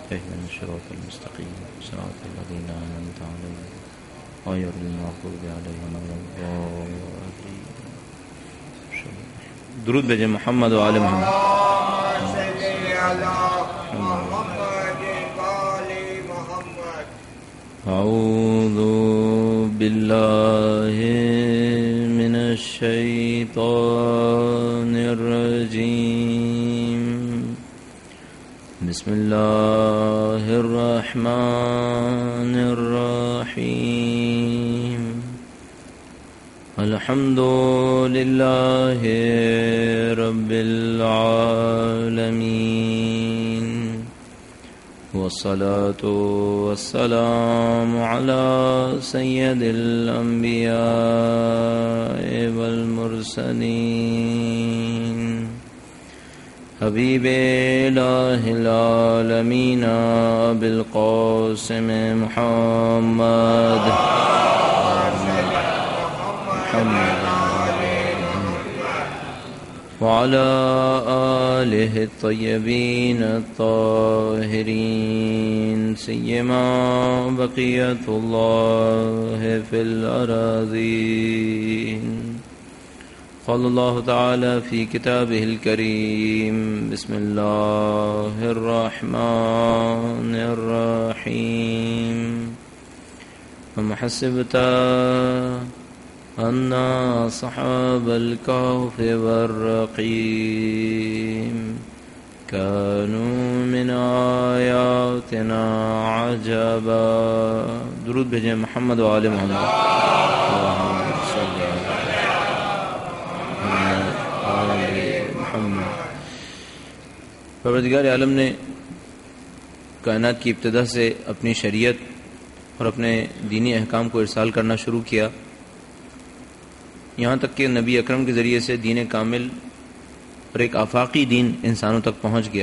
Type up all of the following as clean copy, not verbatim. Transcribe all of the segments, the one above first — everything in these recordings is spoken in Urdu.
اهدنا الصراط المستقيم صراط الذين أنعمت عليهم غير المغضوب عليهم ولا الضالين. درود بھیجیں محمد و آل محمد. اعوذ باللہ من الشیطان الرجیم. بسم اللہ الرحمن الرحیم. الحمد للہ رب العالمین والصلاة والسلام على سید الانبیاء والمرسلین حبیب الہ العالمین بالقاسم محمد وعلى آلہ الطیبین الطاہرین سیما بقیت اللہ فی الأراضین. قال اللہ تعالی فی کتابہ الکریم. بسم اللہ الرحمن الرحیم. ام حسبت ان اصحاب الكهف والرقیم كانوا من آیاتنا عجبا. درود بھیجیں محمد و آل محمد. پروردگار عالم نے کائنات کی ابتدا سے اپنی شریعت اور اپنے دینی احکام کو ارسال کرنا شروع کیا، یہاں تک کہ نبی اکرم کے ذریعے سے دین کامل اور ایک آفاقی دین انسانوں تک پہنچ گیا.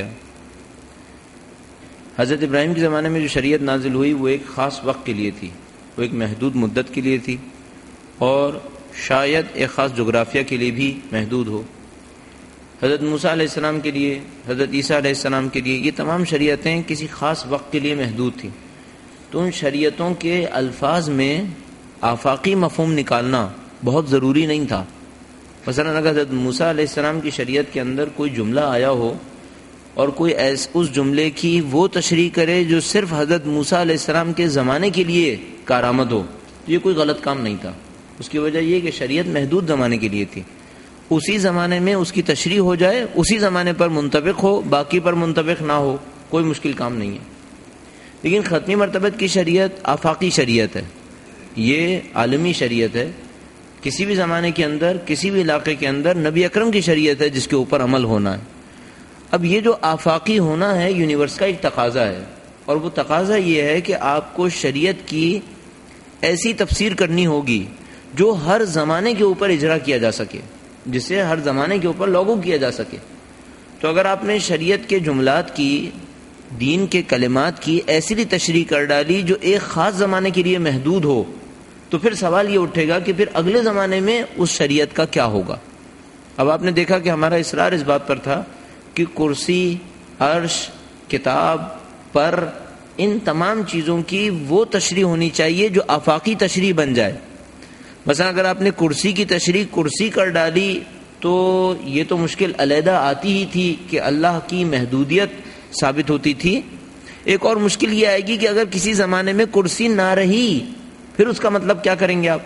حضرت ابراہیم کے زمانے میں جو شریعت نازل ہوئی وہ ایک خاص وقت کے لیے تھی، وہ ایک محدود مدت کے لیے تھی اور شاید ایک خاص جغرافیہ کے لیے بھی محدود ہو. حضرت موسیٰ علیہ السلام کے لیے، حضرت عیسیٰ علیہ السلام کے لیے یہ تمام شریعتیں کسی خاص وقت کے لیے محدود تھیں. تو ان شریعتوں کے الفاظ میں آفاقی مفہوم نکالنا بہت ضروری نہیں تھا. مثلا اگر حضرت موسیٰ علیہ السلام کی شریعت کے اندر کوئی جملہ آیا ہو اور کوئی اس جملے کی وہ تشریح کرے جو صرف حضرت موسیٰ علیہ السلام کے زمانے کے لیے کارآمد ہو، تو یہ کوئی غلط کام نہیں تھا. اس کی وجہ یہ کہ شریعت محدود زمانے کے لیے تھی، اسی زمانے میں اس کی تشریح ہو جائے، اسی زمانے پر منطبق ہو، باقی پر منطبق نہ ہو، کوئی مشکل کام نہیں ہے. لیکن ختمی مرتبت کی شریعت آفاقی شریعت ہے، یہ عالمی شریعت ہے. کسی بھی زمانے کے اندر، کسی بھی علاقے کے اندر نبی اکرم کی شریعت ہے جس کے اوپر عمل ہونا ہے. اب یہ جو آفاقی ہونا ہے یونیورس کا ایک تقاضا ہے، اور وہ تقاضا یہ ہے کہ آپ کو شریعت کی ایسی تفسیر کرنی ہوگی جو ہر زمانے کے اوپر اجرا کیا جا سکے، جسے ہر زمانے کے اوپر لاگو کیا جا سکے. تو اگر آپ نے شریعت کے جملات کی، دین کے کلمات کی ایسی تشریح کر ڈالی جو ایک خاص زمانے کے لیے محدود ہو، تو پھر سوال یہ اٹھے گا کہ پھر اگلے زمانے میں اس شریعت کا کیا ہوگا. اب آپ نے دیکھا کہ ہمارا اصرار اس بات پر تھا کہ کرسی، عرش، کتاب پر ان تمام چیزوں کی وہ تشریح ہونی چاہیے جو آفاقی تشریح بن جائے. مثلا اگر آپ نے کرسی کی تشریح کرسی کر ڈالی تو یہ تو مشکل علیحدہ آتی ہی تھی کہ اللہ کی محدودیت ثابت ہوتی تھی. ایک اور مشکل یہ آئے گی کہ اگر کسی زمانے میں کرسی نہ رہی پھر اس کا مطلب کیا کریں گے آپ.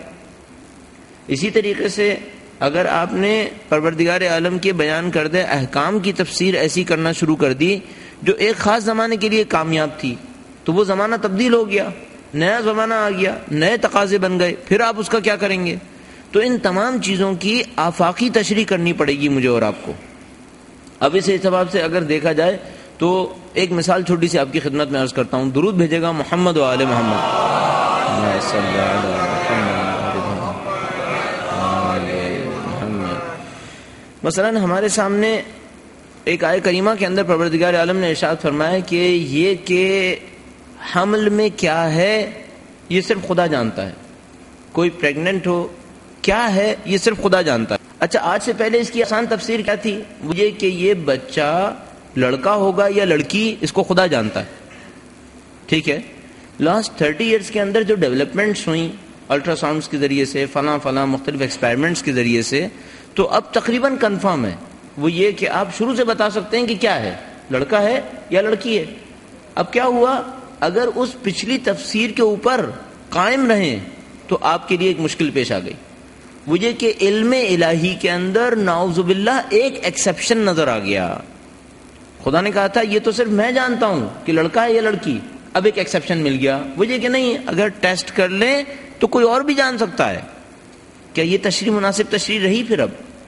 اسی طریقے سے اگر آپ نے پروردگار عالم کے بیان کردہ احکام کی تفسیر ایسی کرنا شروع کر دی جو ایک خاص زمانے کے لیے کامیاب تھی، تو وہ زمانہ تبدیل ہو گیا، نیا زمانہ آ گیا، نئے تقاضے بن گئے، پھر آپ اس کا کیا کریں گے. تو ان تمام چیزوں کی آفاقی تشریح کرنی پڑے گی مجھے اور آپ کو. اب اس اعتبار سے اگر دیکھا جائے تو ایک مثال چھوٹی سی آپ کی خدمت میں عرض کرتا ہوں. درود بھیجے گا محمد و آل محمد. مثلا ہمارے سامنے ایک آیہ کریمہ کے اندر پروردگار عالم نے ارشاد فرمایا کہ یہ کہ حمل میں کیا ہے یہ صرف خدا جانتا ہے. کوئی پریگننٹ ہو کیا ہے یہ صرف خدا جانتا ہے. اچھا، آج سے پہلے اس کی آسان تفسیر کیا تھی؟ وہ یہ کہ یہ بچہ لڑکا ہوگا یا لڑکی اس کو خدا جانتا ہے. ٹھیک ہے. لاسٹ 30 ایئرس کے اندر جو ڈیولپمنٹس ہوئیں الٹرا ساؤنڈس کے ذریعے سے، فلاں مختلف ایکسپیریمنٹس کے ذریعے سے، تو اب تقریباً کنفرم ہے وہ یہ کہ آپ شروع سے بتا سکتے ہیں کہ کیا ہے، لڑکا ہے یا لڑکی ہے. اب کیا ہوا، اگر اس پچھلی تفسیر کے اوپر قائم رہیں تو آپ کے لیے ایک مشکل پیش آ گئی، وہ یہ کہ علم الہی کے اندر نعوذ باللہ ایک ایکسیپشن نظر آ گیا. خدا نے کہا تھا یہ تو صرف میں جانتا ہوں کہ لڑکا ہے یا لڑکی، اب ایک ایکسیپشن مل گیا، وہ یہ کہ نہیں، اگر ٹیسٹ کر لیں تو کوئی اور بھی جان سکتا ہے. کیا یہ تشریح مناسب تشریح رہی؟ پھر اب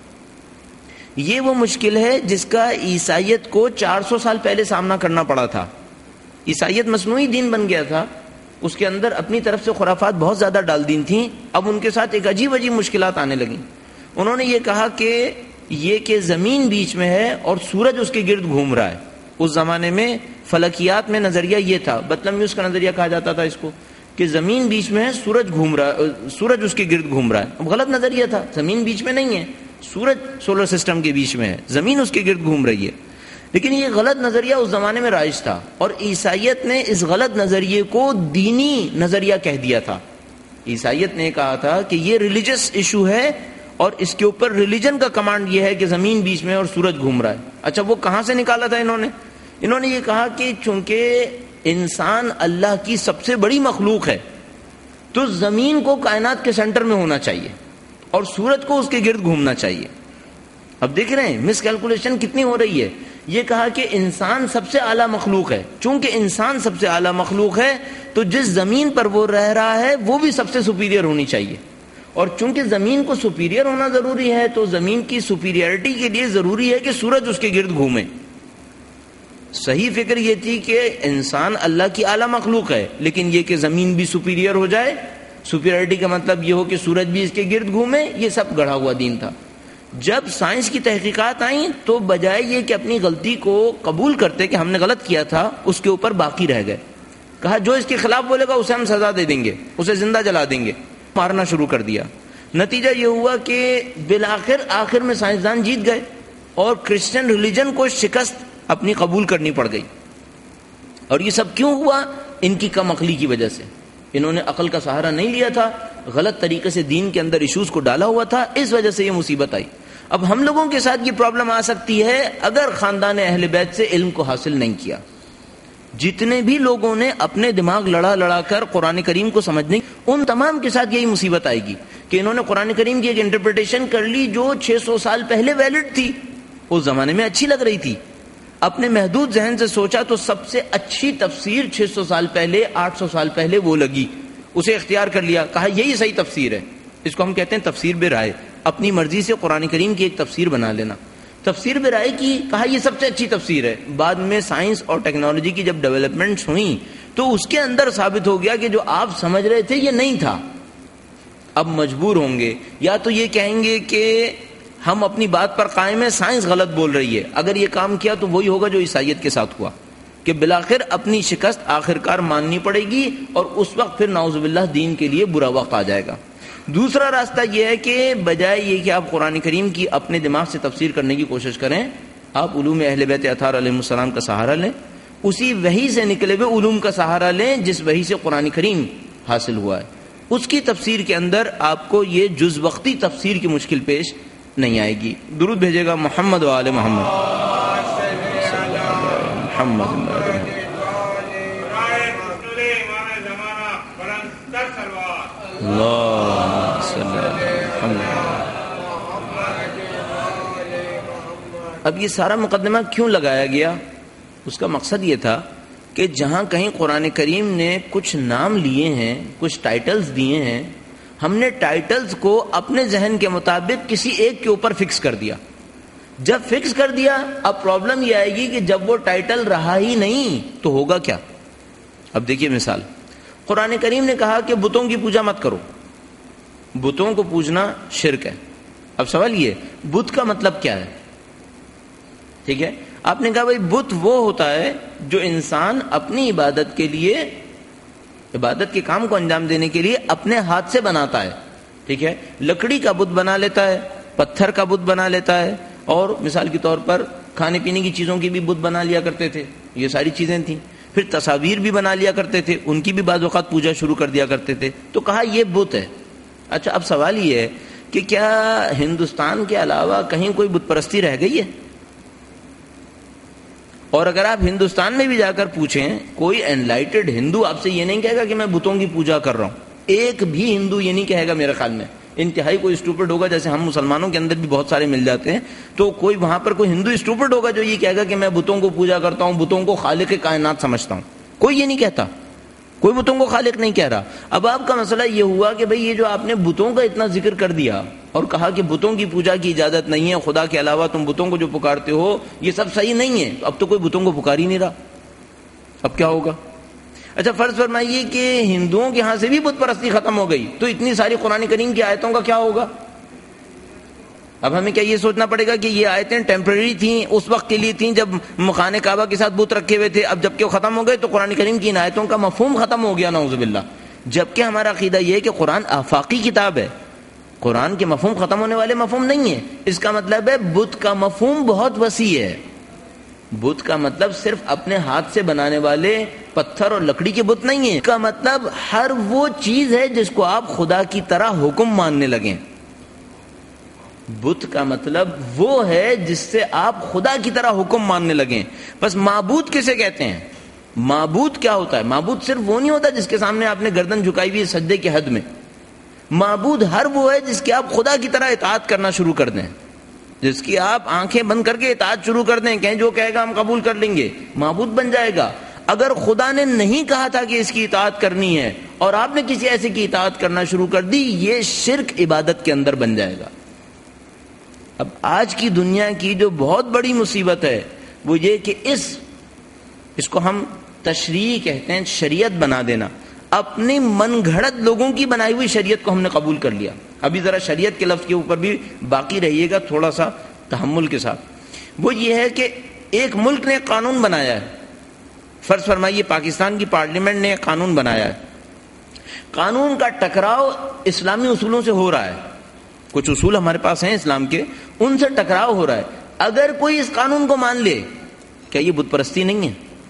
یہ وہ مشکل ہے جس کا عیسائیت کو 400 سال پہلے سامنا کرنا پڑا تھا. عیسائیت مصنوعی دین بن گیا تھا، اس کے اندر اپنی طرف سے خرافات بہت زیادہ ڈال دی تھیں. اب ان کے ساتھ ایک عجیب مشکلات آنے لگیں. انہوں نے یہ کہا کہ زمین بیچ میں ہے اور سورج اس کے گرد گھوم رہا ہے. اس زمانے میں فلکیات میں نظریہ یہ تھا، بطلمیوس کا نظریہ کہا جاتا تھا اس کو، کہ زمین بیچ میں ہے، سورج اس کے گرد گھوم رہا ہے. اب غلط نظریہ تھا، زمین بیچ میں نہیں ہے، سورج سولر سسٹم کے بیچ میں ہے، زمین اس کے گرد گھوم رہی ہے. لیکن یہ غلط نظریہ اس زمانے میں رائج تھا، اور عیسائیت نے اس غلط نظریے کو دینی نظریہ کہہ دیا تھا. عیسائیت نے کہا تھا کہ یہ ریلیجس ایشو ہے اور اس کے اوپر ریلیجن کا کمانڈ یہ ہے کہ زمین بیچ میں اور سورج گھوم رہا ہے. اچھا، وہ کہاں سے نکالا تھا انہوں نے یہ کہا کہ چونکہ انسان اللہ کی سب سے بڑی مخلوق ہے تو زمین کو کائنات کے سینٹر میں ہونا چاہیے اور سورج کو اس کے گرد گھومنا چاہیے. اب دیکھ رہے ہیں مس کیلکولیشن کتنی ہو رہی ہے. یہ کہا کہ انسان سب سے اعلیٰ مخلوق ہے، چونکہ انسان سب سے اعلیٰ مخلوق ہے تو جس زمین پر وہ رہ رہا ہے وہ بھی سب سے سپیریئر ہونی چاہیے، اور چونکہ زمین کو سپیریئر ہونا ضروری ہے تو زمین کی سپیریئرٹی کے لیے ضروری ہے کہ سورج اس کے گرد گھومے. صحیح فکر یہ تھی کہ انسان اللہ کی اعلیٰ مخلوق ہے، لیکن یہ کہ زمین بھی سپیریئر ہو جائے، سپیریئرٹی کا مطلب یہ ہو کہ سورج بھی اس کے گرد گھومے، یہ سب گڑھا ہوا دین تھا. جب سائنس کی تحقیقات آئیں تو بجائے یہ کہ اپنی غلطی کو قبول کرتے کہ ہم نے غلط کیا تھا، اس کے اوپر باقی رہ گئے. کہا جو اس کے خلاف بولے گا اسے ہم سزا دے دیں گے، اسے زندہ جلا دیں گے. مارنا شروع کر دیا. نتیجہ یہ ہوا کہ آخر میں سائنسدان جیت گئے اور کرسچن ریلیجن کو شکست اپنی قبول کرنی پڑ گئی. اور یہ سب کیوں ہوا؟ ان کی کم عقلی کی وجہ سے. انہوں نے عقل کا سہارا نہیں لیا تھا، غلط طریقے سے دین کے اندر ایشوز کو ڈالا ہوا تھا، اس وجہ سے یہ مصیبت آئی. اب ہم لوگوں کے ساتھ یہ پرابلم آ سکتی ہے اگر خاندان اہل بیت سے علم کو حاصل نہیں کیا. جتنے بھی لوگوں نے اپنے دماغ لڑا کر قرآن کریم کو سمجھنے، ان تمام کے ساتھ یہی مصیبت آئے گی کہ انہوں نے قرآن کریم کی ایک انٹرپریٹیشن کر لی جو 600 سال پہلے ویلڈ تھی، اس زمانے میں اچھی لگ رہی تھی. اپنے محدود ذہن سے سوچا تو سب سے اچھی تفسیر 600 سال پہلے 800 سال پہلے وہ لگی، اسے اختیار کر لیا، کہا یہی صحیح تفسیر ہے. اس کو ہم کہتے ہیں تفسیر بے رائے. اپنی مرضی سے قرآن کریم کی ایک تفسیر بنا لینا. تفسیر بے رائے کی، کہا یہ سب سے اچھی تفسیر ہے. بعد میں سائنس اور ٹیکنالوجی کی جب ڈیولپمنٹس ہوئیں تو اس کے اندر ثابت ہو گیا کہ جو آپ سمجھ رہے تھے یہ نہیں تھا. اب مجبور ہوں گے یا تو یہ کہیں گے کہ ہم اپنی بات پر قائم ہیں، سائنس غلط بول رہی ہے. اگر یہ کام کیا تو وہی ہوگا جو عیسائیت کے ساتھ ہوا کہ بالآخر اپنی شکست آخرکار ماننی پڑے گی اور اس وقت پھر نعوذ باللہ دین کے لیے برا وقت آ جائے گا. دوسرا راستہ یہ ہے کہ بجائے یہ کہ آپ قرآن کریم کی اپنے دماغ سے تفسیر کرنے کی کوشش کریں، آپ علوم اہل بیت اطہار علیہ السلام کا سہارا لیں، اسی وحی سے نکلے ہوئے علوم کا سہارا لیں جس وحی سے قرآن کریم حاصل ہوا ہے. اس کی تفسیر کے اندر آپ کو یہ جز وقتی تفسیر کی مشکل پیش نہیں آئے گی. درود بھیجے گا محمد و آل محمد. اب یہ سارا مقدمہ کیوں لگایا گیا؟ اس کا مقصد یہ تھا کہ جہاں کہیں قرآن کریم نے کچھ نام لیے ہیں، کچھ ٹائٹلز دیے ہیں، ہم نے ٹائٹلز کو اپنے ذہن کے مطابق کسی ایک کے اوپر فکس کر دیا. جب فکس کر دیا اب پرابلم یہ آئے گی کہ جب وہ ٹائٹل رہا ہی نہیں تو ہوگا کیا؟ اب دیکھیے مثال، قرآن کریم نے کہا کہ بتوں کی پوجا مت کرو، بتوں کو پوجنا شرک ہے. اب سوال یہ، بت کا مطلب کیا ہے؟ ٹھیک ہے، آپ نے کہا بھائی بت وہ ہوتا ہے جو انسان اپنی عبادت کے لیے، عبادت کے کام کو انجام دینے کے لیے اپنے ہاتھ سے بناتا ہے. ٹھیک ہے، لکڑی کا بت بنا لیتا ہے، پتھر کا بت بنا لیتا ہے، اور مثال کے طور پر کھانے پینے کی چیزوں کی بھی بت بنا لیا کرتے تھے. یہ ساری چیزیں تھیں. پھر تصاویر بھی بنا لیا کرتے تھے، ان کی بھی بعض اوقات پوجا شروع کر دیا کرتے تھے، تو کہا یہ بت ہے۔ اچھا اب سوال یہ ہے کہ کیا ہندوستان کے علاوہ کہیں کوئی بت پرستی رہ گئی ہے؟ اور اگر آپ ہندوستان میں بھی جا کر پوچھیں، کوئی انلائٹڈ ہندو آپ سے یہ نہیں کہے گا کہ میں بتوں کی پوجا کر رہا ہوں، ایک بھی ہندو یہ نہیں کہے گا میرے خیال میں، انتہائی کوئی اسٹوپڈ ہوگا، جیسے ہم مسلمانوں کے اندر بھی بہت سارے مل جاتے ہیں، تو کوئی وہاں پر کوئی ہندو اسٹوپڈ ہوگا جو یہ کہے گا کہ میں بتوں کو پوجا کرتا ہوں، بتوں کو خالق کائنات سمجھتا ہوں، کوئی یہ نہیں کہتا، کوئی بتوں کو خالق نہیں کہہ رہا۔ اب آپ کا مسئلہ یہ ہوا کہ بھئی یہ جو آپ نے بتوں کا اتنا ذکر کر دیا اور کہا کہ بتوں کی پوجا کی اجازت نہیں ہے، خدا کے علاوہ تم بتوں کو جو پکارتے ہو یہ سب صحیح نہیں ہے، اب تو کوئی بتوں کو پکار ہی نہیں رہا، اب کیا ہوگا؟ اچھا فرض فرمائیے کہ ہندوؤں کے ہاں سے بھی بت پرستی ختم ہو گئی، تو اتنی ساری قرآن کریم کی آیتوں کا کیا ہوگا؟ اب ہمیں کیا یہ سوچنا پڑے گا کہ یہ آیتیں ٹیمپرری تھیں، اس وقت کے لیے تھیں جب خانہ کعبہ کے ساتھ بت رکھے ہوئے تھے، اب جب کہ وہ ختم ہو گئے تو قرآن کریم کی ان آیتوں کا مفہوم ختم ہو گیا، نعوذ باللہ۔ جبکہ ہمارا عقیدہ یہ ہے کہ قرآن آفاقی کتاب ہے، قرآن کے مفہوم ختم ہونے والے مفہوم نہیں ہیں۔ اس کا مطلب ہے بت کا مفہوم بہت وسیع ہے، بت کا مطلب صرف اپنے ہاتھ سے بنانے والے پتھر اور لکڑی کے بت نہیں ہے، اس کا مطلب ہر وہ چیز ہے جس کو آپ خدا کی طرح حکم ماننے لگیں۔ بت کا مطلب وہ ہے جس سے آپ خدا کی طرح حکم ماننے لگیں۔ بس معبود کسے کہتے ہیں؟ معبود کیا ہوتا ہے؟ معبود صرف وہ نہیں ہوتا جس کے سامنے آپ نے گردن جھکائی ہوئی ہے سجدے کی حد میں، معبود ہر وہ ہے جس کی آپ خدا کی طرح اطاعت کرنا شروع کر دیں، جس کی آپ آنکھیں بند کر کے اطاعت شروع کر دیں، کہیں جو کہے گا ہم قبول کر لیں گے، معبود بن جائے گا۔ اگر خدا نے نہیں کہا تھا کہ اس کی اطاعت کرنی ہے اور آپ نے کسی ایسے کی اطاعت کرنا شروع کر دی، یہ شرک عبادت کے اندر بن جائے گا۔ اب آج کی دنیا کی جو بہت بڑی مصیبت ہے وہ یہ کہ اس کو ہم تشریع کہتے ہیں، شریعت بنا دینا، اپنی من گھڑت لوگوں کی بنائی ہوئی شریعت کو ہم نے قبول کر لیا۔ ابھی ذرا شریعت کے لفظ کے اوپر بھی باقی رہیے گا تھوڑا سا تحمل کے ساتھ۔ وہ یہ ہے کہ ایک ملک نے قانون بنایا ہے، فرض فرمائیے پاکستان کی پارلیمنٹ نے قانون بنایا ہے، قانون کا ٹکراؤ اسلامی اصولوں سے ہو رہا ہے، کچھ اصول ہمارے پاس ہیں اسلام کے، ان سے ٹکراؤ ہو رہا ہے۔ اگر کوئی اس قانون کو مان لے، کیا یہ بت پرستی نہیں ہے؟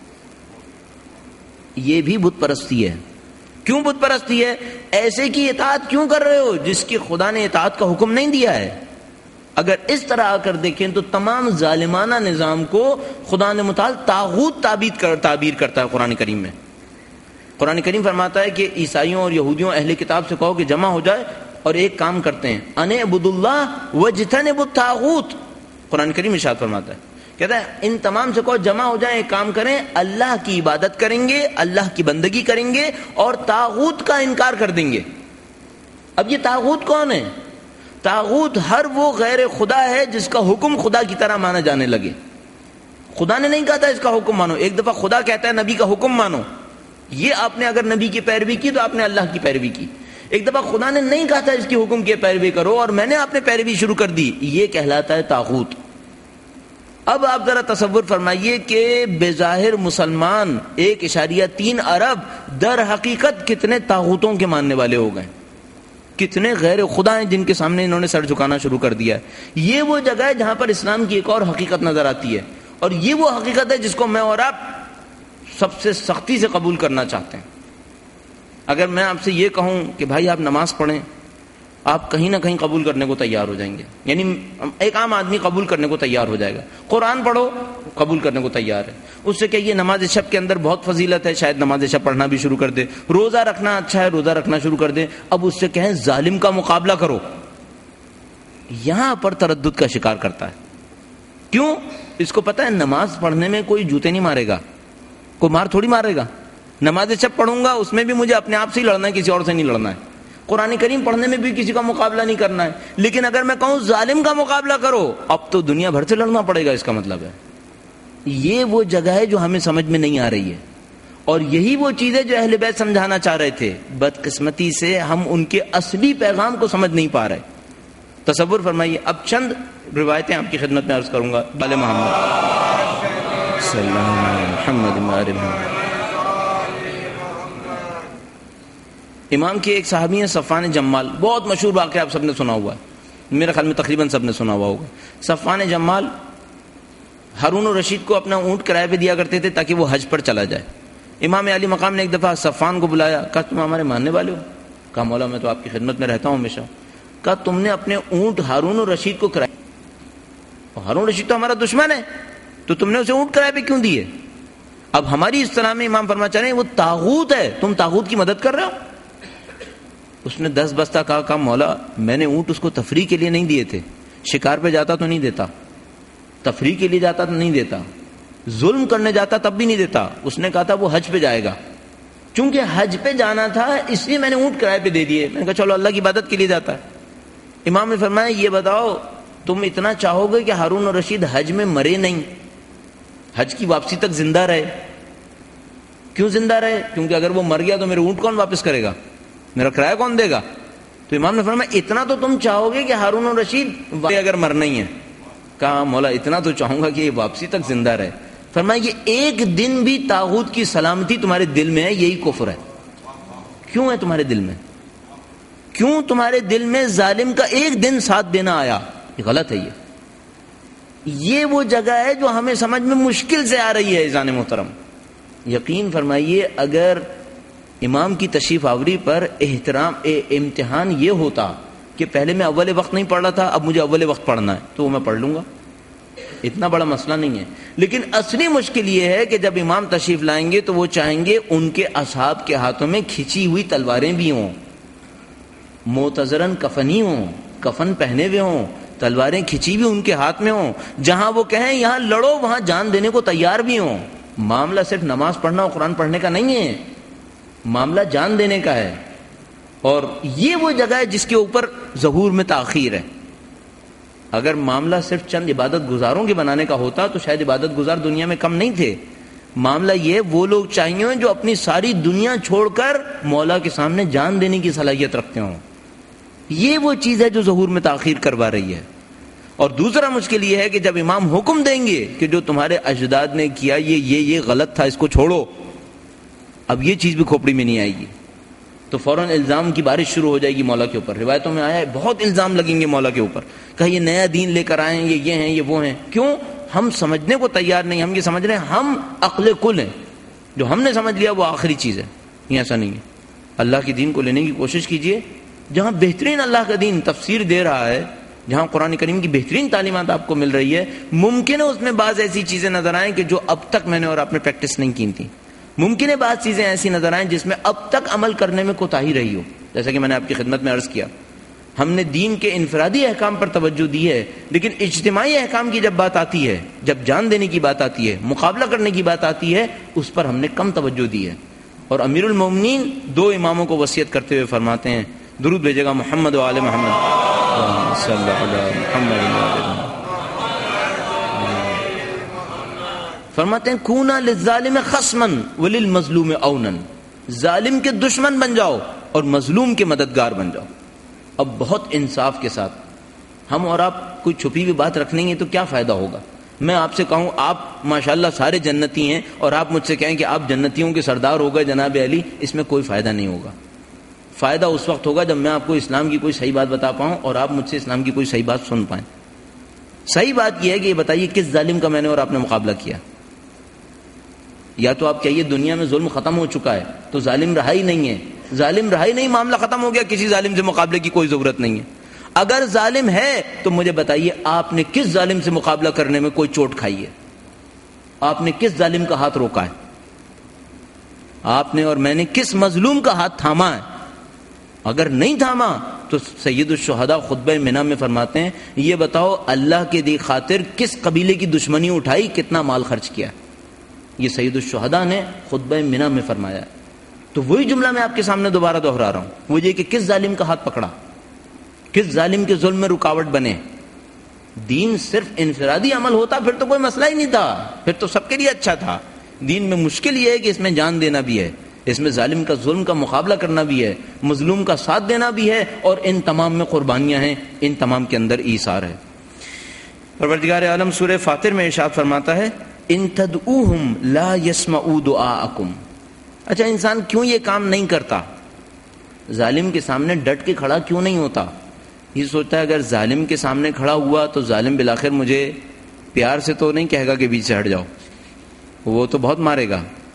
یہ بھی بت پرستی ہے۔ کیوں بت پرستی ہے؟ ایسے کی اطاعت کیوں کر رہے ہو جس کی خدا نے اطاعت کا حکم نہیں دیا ہے؟ اگر اس طرح آ کر دیکھیں تو تمام ظالمانہ نظام کو خدا نے متعال طاغوت تعبیر کرتا ہے قرآن کریم میں۔ قرآن کریم فرماتا ہے کہ عیسائیوں اور یہودیوں اہل کتاب سے کہو کہ جمع ہو جائے اور ایک کام کرتے ہیں، ان اعبدوا اللہ واجتنبوا الطاغوت۔ قرآن کریم ارشاد فرماتا ہے، کہتا ہے ان تمام سے کہو جمع ہو جائیں، ایک کام کریں، اللہ کی عبادت کریں گے، اللہ کی بندگی کریں گے اور طاغوت کا انکار کر دیں گے۔ اب یہ طاغوت کون ہے؟ طاغوت ہر وہ غیر خدا ہے جس کا حکم خدا کی طرح مانا جانے لگے۔ خدا نے نہیں کہا تھا اس کا حکم مانو، ایک دفعہ خدا کہتا ہے نبی کا حکم مانو، یہ آپ نے اگر نبی کی پیروی کی تو آپ نے اللہ کی پیروی کی۔ ایک دفعہ خدا نے نہیں کہا تھا اس کی حکم کی پیروی کرو اور میں نے آپ نے پیروی شروع کر دی، یہ کہلاتا ہے طاغوت۔ اب آپ ذرا تصور فرمائیے کہ بظاہر مسلمان 1.3 ارب در حقیقت کتنے طاغوتوں کے ماننے والے ہو گئے، کتنے غیر خدا ہیں جن کے سامنے انہوں نے سر جھکانا شروع کر دیا ہے۔ یہ وہ جگہ ہے جہاں پر اسلام کی ایک اور حقیقت نظر آتی ہے، اور یہ وہ حقیقت ہے جس کو میں اور آپ سب سے سختی سے قبول کرنا چاہتے ہیں۔ اگر میں آپ سے یہ کہوں کہ بھائی آپ نماز پڑھیں، آپ کہیں نہ کہیں قبول کرنے کو تیار ہو جائیں گے، یعنی ایک عام آدمی قبول کرنے کو تیار ہو جائے گا۔ قرآن پڑھو، قبول کرنے کو تیار ہے۔ اس سے کہیے نماز شب کے اندر بہت فضیلت ہے، شاید نماز شب پڑھنا بھی شروع کر دے۔ روزہ رکھنا اچھا ہے، روزہ رکھنا شروع کر دے۔ اب اس سے کہیں ظالم کا مقابلہ کرو، یہاں پر تردد کا شکار کرتا ہے۔ کیوں؟ اس کو پتہ ہے نماز پڑھنے میں کوئی جوتے نہیں مارے گا، کوئی مار تھوڑی مارے گا۔ نماز شب پڑھوں گا اس میں بھی مجھے اپنے آپ سے ہی لڑنا ہے، کسی اور سے نہیں لڑنا ہے۔ قرآن کریم پڑھنے میں بھی کسی کا مقابلہ نہیں کرنا ہے۔ لیکن اگر میں کہوں ظالم کا مقابلہ کرو، اب تو دنیا بھر سے لڑنا پڑے گا، اس کا مطلب ہے یہ وہ جگہ ہے جو ہمیں سمجھ میں نہیں آ رہی ہے، اور یہی وہ چیز ہے جو اہل بیت سمجھانا چاہ رہے تھے۔ بدقسمتی سے ہم ان کے اصلی پیغام کو سمجھ نہیں پا رہے۔ تصور فرمائیے، اب چند روایتیں آپ کی خدمت میں عرض کروں گا۔ بال محمد صلی اللہ علیہ محمد۔ امام کے ایک صحابی ہیں صفوان جمال، بہت مشہور واقعہ آپ سب نے سنا ہوا ہے، میرے خیال میں تقریباً سب نے سنا ہوا ہوگا۔ صفوان جمال ہارون الرشید کو اپنا اونٹ کرائے پہ دیا کرتے تھے تاکہ وہ حج پر چلا جائے۔ امام علی مقام نے ایک دفعہ صفان کو بلایا، کہا تم ہمارے ماننے والے ہو؟ کہا مولا میں تو آپ کی خدمت میں رہتا ہوں ہمیشہ۔ کہا تم نے اپنے اونٹ ہارون الرشید کو کرائے، ہارون رشید تو ہمارا دشمن ہے، تو تم نے اسے اونٹ کرائے پہ کیوں دیے؟ اب ہماری اصطلاح میں امام فرما چاہ رہے ہیں وہ طاغوت ہے، تم طاغوت کی مدد کر رہے ہو۔ اس نے 10 بستہ کہا مولا میں نے اونٹ اس کو تفریح کے لیے نہیں دیے تھے، شکار پہ جاتا تو نہیں دیتا، تفریح کے لیے جاتا تو نہیں دیتا، ظلم کرنے جاتا تب بھی نہیں دیتا۔ اس نے کہا تھا وہ حج پہ جائے گا، چونکہ حج پہ جانا تھا اس لیے میں نے اونٹ کرائے پہ دے دیے۔ میں نے کہا چلو اللہ کی عبادت کے لیے جاتا ہے۔ امام نے فرمایا یہ بتاؤ تم اتنا چاہو گے کہ ہارون الرشید حج میں مرے نہیں، حج کی واپسی تک زندہ رہے؟ کیوں زندہ رہے؟ کیونکہ اگر وہ مر گیا تو میرے اونٹ کون واپس کرے گا، میرا کرایہ کون دے گا؟ تو امام نے فرمایا اتنا تو تم چاہو گے کہ ہارون الرشید اگر مرنا ہی ہے؟ کہا مولا اتنا تو چاہوں گا کہ یہ واپسی تک زندہ رہے۔ فرمایا یہ ایک دن بھی طاغوت کی سلامتی تمہارے دل میں ہے، یہی کفر ہے۔ کیوں ہے تمہارے دل میں؟ کیوں تمہارے دل میں ظالم کا ایک دن ساتھ دینا آیا؟ یہ غلط ہے۔ یہ وہ جگہ ہے جو ہمیں سمجھ میں مشکل سے آ رہی ہے۔ عزیزان محترم یقین فرمائیے اگر امام کی تشریف آوری پر امتحان یہ ہوتا کہ پہلے میں اول وقت نہیں پڑھ رہا تھا، اب مجھے اول وقت پڑھنا ہے، تو وہ میں پڑھ لوں گا، اتنا بڑا مسئلہ نہیں ہے۔ لیکن اصلی مشکل یہ ہے کہ جب امام تشریف لائیں گے تو وہ چاہیں گے ان کے اصحاب کے ہاتھوں میں کھچی ہوئی تلواریں بھی ہوں، معتذرن کفنی ہوں، کفن پہنے ہوئے ہوں، تلواریں کھچی بھی ان کے ہاتھ میں ہوں، جہاں وہ کہیں یہاں لڑو وہاں جان دینے کو تیار بھی ہوں۔ معاملہ صرف نماز پڑھنا اور قرآن پڑھنے کا نہیں ہے، معاملہ جان دینے کا ہے۔ اور یہ وہ جگہ ہے جس کے اوپر ظہور میں تاخیر ہے۔ اگر معاملہ صرف چند عبادت گزاروں کے بنانے کا ہوتا تو شاید عبادت گزار دنیا میں کم نہیں تھے۔ معاملہ یہ وہ لوگ چاہیے جو اپنی ساری دنیا چھوڑ کر مولا کے سامنے جان دینے کی صلاحیت رکھتے ہوں۔ یہ وہ چیز ہے جو ظہور میں تاخیر کروا رہی ہے۔ اور دوسرا مشکل یہ ہے کہ جب امام حکم دیں گے کہ جو تمہارے اجداد نے کیا یہ غلط تھا، اس کو چھوڑو، اب یہ چیز بھی کھوپڑی میں نہیں آئے گی تو فوراً الزام کی بارش شروع ہو جائے گی مولا کے اوپر۔ روایتوں میں آیا ہے بہت الزام لگیں گے مولا کے اوپر، کہ یہ نیا دین لے کر آئے ہیں، یہ ہیں یہ وہ ہیں۔ کیوں؟ ہم سمجھنے کو تیار نہیں، ہم یہ سمجھ رہے ہیں ہم عقل کل ہیں، جو ہم نے سمجھ لیا وہ آخری چیز ہے۔ یہ ایسا نہیں ہے۔ اللہ کے دین کو لینے کی کوشش کیجئے، جہاں بہترین اللہ کا دین تفسیر دے رہا ہے، جہاں قرآن کریم کی بہترین تعلیمات آپ کو مل رہی ہے، ممکن ہے اس میں بعض ایسی چیزیں نظر آئیں کہ جو اب تک میں نے اور آپ نے پریکٹس نہیں کی تھی، ممکن ہے بعض چیزیں ایسی نظر آئیں جس میں اب تک عمل کرنے میں کوتاہی رہی ہو۔ جیسا کہ میں نے آپ کی خدمت میں عرض کیا، ہم نے دین کے انفرادی احکام پر توجہ دی ہے، لیکن اجتماعی احکام کی جب بات آتی ہے، جب جان دینے کی بات آتی ہے، مقابلہ کرنے کی بات آتی ہے، اس پر ہم نے کم توجہ دی ہے۔ اور امیر المومنین 2 اماموں کو وصیت کرتے ہوئے فرماتے ہیں، درود بھیجے گا محمد و آل محمد صلی اللہ علیہ محمد، فرماتے ہیں کونا للظالم خصما وللمظلوم اونا، ظالم کے دشمن بن جاؤ اور مظلوم کے مددگار بن جاؤ۔ اب بہت انصاف کے ساتھ ہم اور آپ کوئی چھپی ہوئی بات رکھیں گے تو کیا فائدہ ہوگا؟ میں آپ سے کہوں آپ ماشاءاللہ سارے جنتی ہیں اور آپ مجھ سے کہیں کہ آپ جنتیوں کے سردار ہو گئے جناب علی، اس میں کوئی فائدہ نہیں ہوگا۔ فائدہ اس وقت ہوگا جب میں آپ کو اسلام کی کوئی صحیح بات بتا پاؤں اور آپ مجھ سے اسلام کی کوئی صحیح بات سن پائیں۔ صحیح بات یہ ہے کہ یہ بتائیے کس ظالم کا میں نے اور آپ نے مقابلہ کیا؟ یا تو آپ کہیے دنیا میں ظلم ختم ہو چکا ہے تو ظالم رہا ہی نہیں ہے، ظالم رہا ہی نہیں، معاملہ ختم ہو گیا، کسی ظالم سے مقابلے کی کوئی ضرورت نہیں ہے۔ اگر ظالم ہے تو مجھے بتائیے آپ نے کس ظالم سے مقابلہ کرنے میں کوئی چوٹ کھائی ہے؟ آپ نے کس ظالم کا ہاتھ روکا ہے؟ آپ نے اور میں نے کس مظلوم کا ہاتھ تھاما ہے؟ اگر نہیں تھاما تو سید الشہداء خطبہ منہ میں فرماتے ہیں یہ بتاؤ اللہ کے دی خاطر کس قبیلے کی دشمنی اٹھائی، کتنا مال خرچ کیا؟ یہ سید الشہداء نے خطبہ منہ میں فرمایا۔ تو وہی جملہ میں آپ کے سامنے دوبارہ دہرا رہا ہوں، وہ یہ کہ کس ظالم کا ہاتھ پکڑا، کس ظالم کے ظلم میں رکاوٹ بنے۔ دین صرف انفرادی عمل ہوتا پھر تو کوئی مسئلہ ہی نہیں تھا، پھر تو سب کے لیے اچھا تھا۔ دین میں مشکل یہ ہے کہ اس میں جان دینا بھی ہے، اس میں ظالم کا ظلم کا مقابلہ کرنا بھی ہے، مظلوم کا ساتھ دینا بھی ہے، اور ان تمام میں قربانیاں ہیں، ان تمام کے اندر ایثار ہے۔ پروردگار عالم سورہ فاطر میں ارشاد فرماتا ہے ان تدعوہم لا يسمعوا دعاءکم۔ اچھا انسان کیوں یہ کام نہیں کرتا؟ ظالم کے سامنے ڈٹ کے کھڑا کیوں نہیں ہوتا؟ یہ سوچتا ہے اگر ظالم کے سامنے کھڑا ہوا تو ظالم بالآخر مجھے پیار سے تو نہیں کہے گا کہ بیچ سے ہٹ جاؤ، وہ تو بہت مارے گا،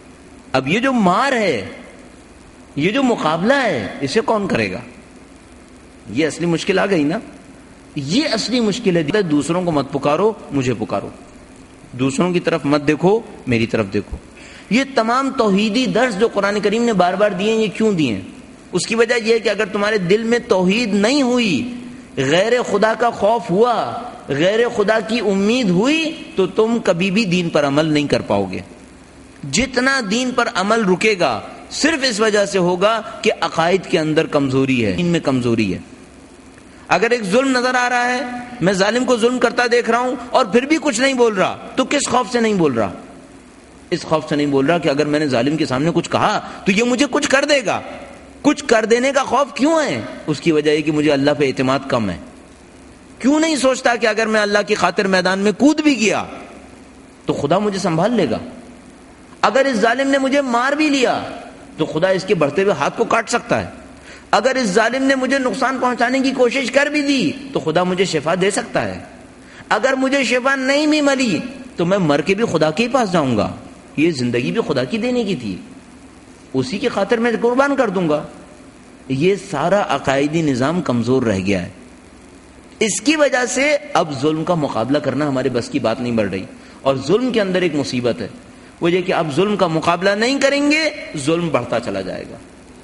اب یہ جو مار ہے، یہ جو مقابلہ ہے، اسے کون کرے گا؟ یہ اصلی مشکل آ گئی نا، یہ اصلی مشکل ہے. دوسروں کو مت پکارو، مجھے پکارو. دوسروں کی طرف مت دیکھو، میری طرف دیکھو. یہ تمام توحیدی درس جو قرآن کریم نے بار بار دیے ہیں، یہ کیوں دیے ہیں؟ اس کی وجہ یہ ہے کہ اگر تمہارے دل میں توحید نہیں ہوئی، غیر خدا کا خوف ہوا، غیر خدا کی امید ہوئی، تو تم کبھی بھی دین پر عمل نہیں کر پاؤ گے. جتنا دین پر عمل رکے گا صرف اس وجہ سے ہوگا کہ عقائد کے اندر کمزوری ہے، دین میں کمزوری ہے. اگر ایک ظلم نظر آ رہا ہے، میں ظالم کو ظلم کرتا دیکھ رہا ہوں اور پھر بھی کچھ نہیں بول رہا، تو کس خوف سے نہیں بول رہا؟ اس خوف سے نہیں بول رہا کہ اگر میں نے ظالم کے سامنے کچھ کہا تو یہ مجھے کچھ کر دے گا. کچھ کر دینے کا خوف کیوں ہے؟ اس کی وجہ یہ کہ مجھے اللہ پہ اعتماد کم ہے. کیوں نہیں سوچتا کہ اگر میں اللہ کی خاطر میدان میں کود بھی گیا تو خدا مجھے سنبھال لے گا؟ اگر اس ظالم نے مجھے مار بھی لیا تو خدا اس کے بڑھتے ہوئے ہاتھ کو کاٹ سکتا ہے. اگر اس ظالم نے مجھے نقصان پہنچانے کی کوشش کر بھی دی تو خدا مجھے شفا دے سکتا ہے. اگر مجھے شفا نہیں بھی ملی تو میں مر کے بھی خدا کے پاس جاؤں گا. یہ زندگی بھی خدا کی دینے کی تھی، اسی کی خاطر میں قربان کر دوں گا. یہ سارا عقائدی نظام کمزور رہ گیا ہے. اس کی وجہ سے اب ظلم کا مقابلہ کرنا ہمارے بس کی بات نہیں بڑھ رہی. اور ظلم کے اندر ایک مصیبت ہے، وہ یہ کہ اب ظلم کا مقابلہ نہیں کریں گے، ظلم بڑھتا چلا جائے گا.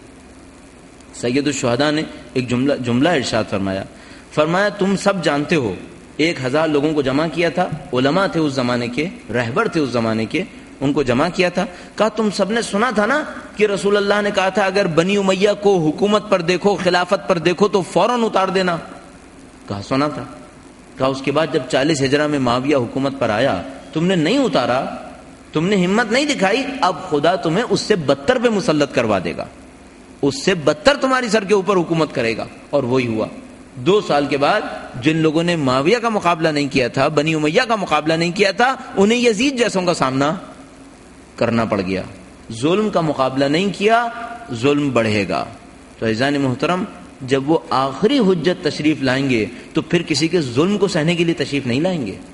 سید الشہداء نے ایک جملہ ارشاد فرمایا تم سب جانتے ہو 1000 لوگوں کو جمع کیا تھا، علماء تھے اس زمانے کے، رہبر تھے اس زمانے کے، ان کو جمع کیا تھا. کہا تم سب نے سنا تھا نا کہ رسول اللہ نے کہا تھا اگر بنی امیہ کو حکومت پر دیکھو، خلافت پر دیکھو تو فوراً اتار دینا. کہا سنا تھا. کہا اس کے بعد جب 40 ہجرہ میں معاویہ حکومت پر آیا، تم نے نہیں اتارا، تم نے ہمت نہیں دکھائی، اب خدا تمہیں اس سے بدتر پہ مسلط کروا دے گا، اس سے بدتر تمہاری سر کے اوپر حکومت کرے گا. اور وہی ہوا. 2 سال کے بعد جن لوگوں نے معاویہ کا مقابلہ نہیں کیا تھا، بنی امیہ کا مقابلہ نہیں کیا تھا، انہیں یزید جیسوں کا سامنا کرنا پڑ گیا. ظلم کا مقابلہ نہیں کیا، ظلم بڑھے گا. تو عزیزان محترم، جب وہ آخری حجت تشریف لائیں گے تو پھر کسی کے ظلم کو سہنے کے لیے تشریف نہیں لائیں گے.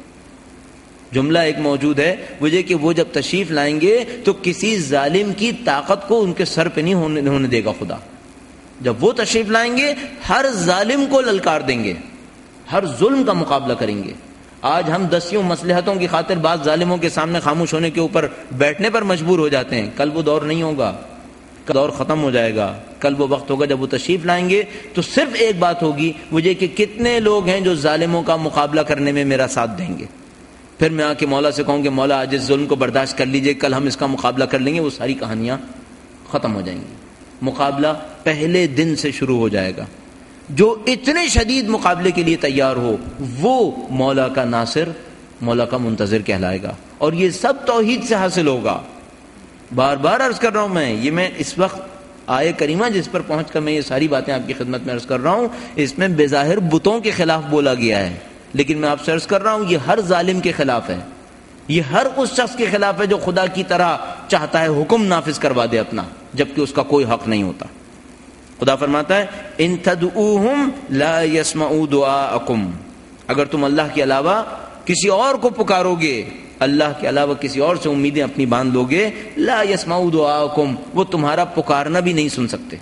جملہ ایک موجود ہے، وہ یہ کہ وہ جب تشریف لائیں گے تو کسی ظالم کی طاقت کو ان کے سر پہ نہیں ہونے دے گا خدا. جب وہ تشریف لائیں گے ہر ظالم کو للکار دیں گے، ہر ظلم کا مقابلہ کریں گے. آج ہم دسیوں مصلحتوں کی خاطر بعض ظالموں کے سامنے خاموش ہونے کے اوپر بیٹھنے پر مجبور ہو جاتے ہیں. کل وہ دور نہیں ہوگا، کل دور ختم ہو جائے گا. کل وہ وقت ہوگا جب وہ تشریف لائیں گے تو صرف ایک بات ہوگی، وہ یہ کہ کتنے لوگ ہیں جو ظالموں کا مقابلہ کرنے میں میرا ساتھ دیں گے. پھر میں آ کے مولا سے کہوں کہ مولا آج اس ظلم کو برداشت کر لیجئے، کل ہم اس کا مقابلہ کر لیں گے. وہ ساری کہانیاں ختم ہو جائیں گی. مقابلہ پہلے دن سے شروع ہو جائے گا. جو اتنے شدید مقابلے کے لیے تیار ہو وہ مولا کا ناصر، مولا کا منتظر کہلائے گا. اور یہ سب توحید سے حاصل ہوگا. بار بار عرض کر رہا ہوں میں اس وقت آیے کریمہ جس پر پہنچ کر میں یہ ساری باتیں آپ کی خدمت میں عرض کر رہا ہوں، اس میں بظاہر بتوں کے خلاف بولا گیا ہے، لیکن میں آپ سے عرض کر رہا ہوں یہ ہر ظالم کے خلاف ہے. یہ ہر اس شخص کے خلاف ہے جو خدا کی طرح چاہتا ہے حکم نافذ کروا دے اپنا، جبکہ اس کا کوئی حق نہیں ہوتا. خدا فرماتا ہے ان تدعوہم لا يسمعوا دعاءکم، اگر تم اللہ کے علاوہ کسی اور کو پکارو گے، اللہ کے علاوہ کسی اور سے امیدیں اپنی باندھ لو گے، لا يسمعوا دعاءکم، وہ تمہارا پکارنا بھی نہیں سن سکتے.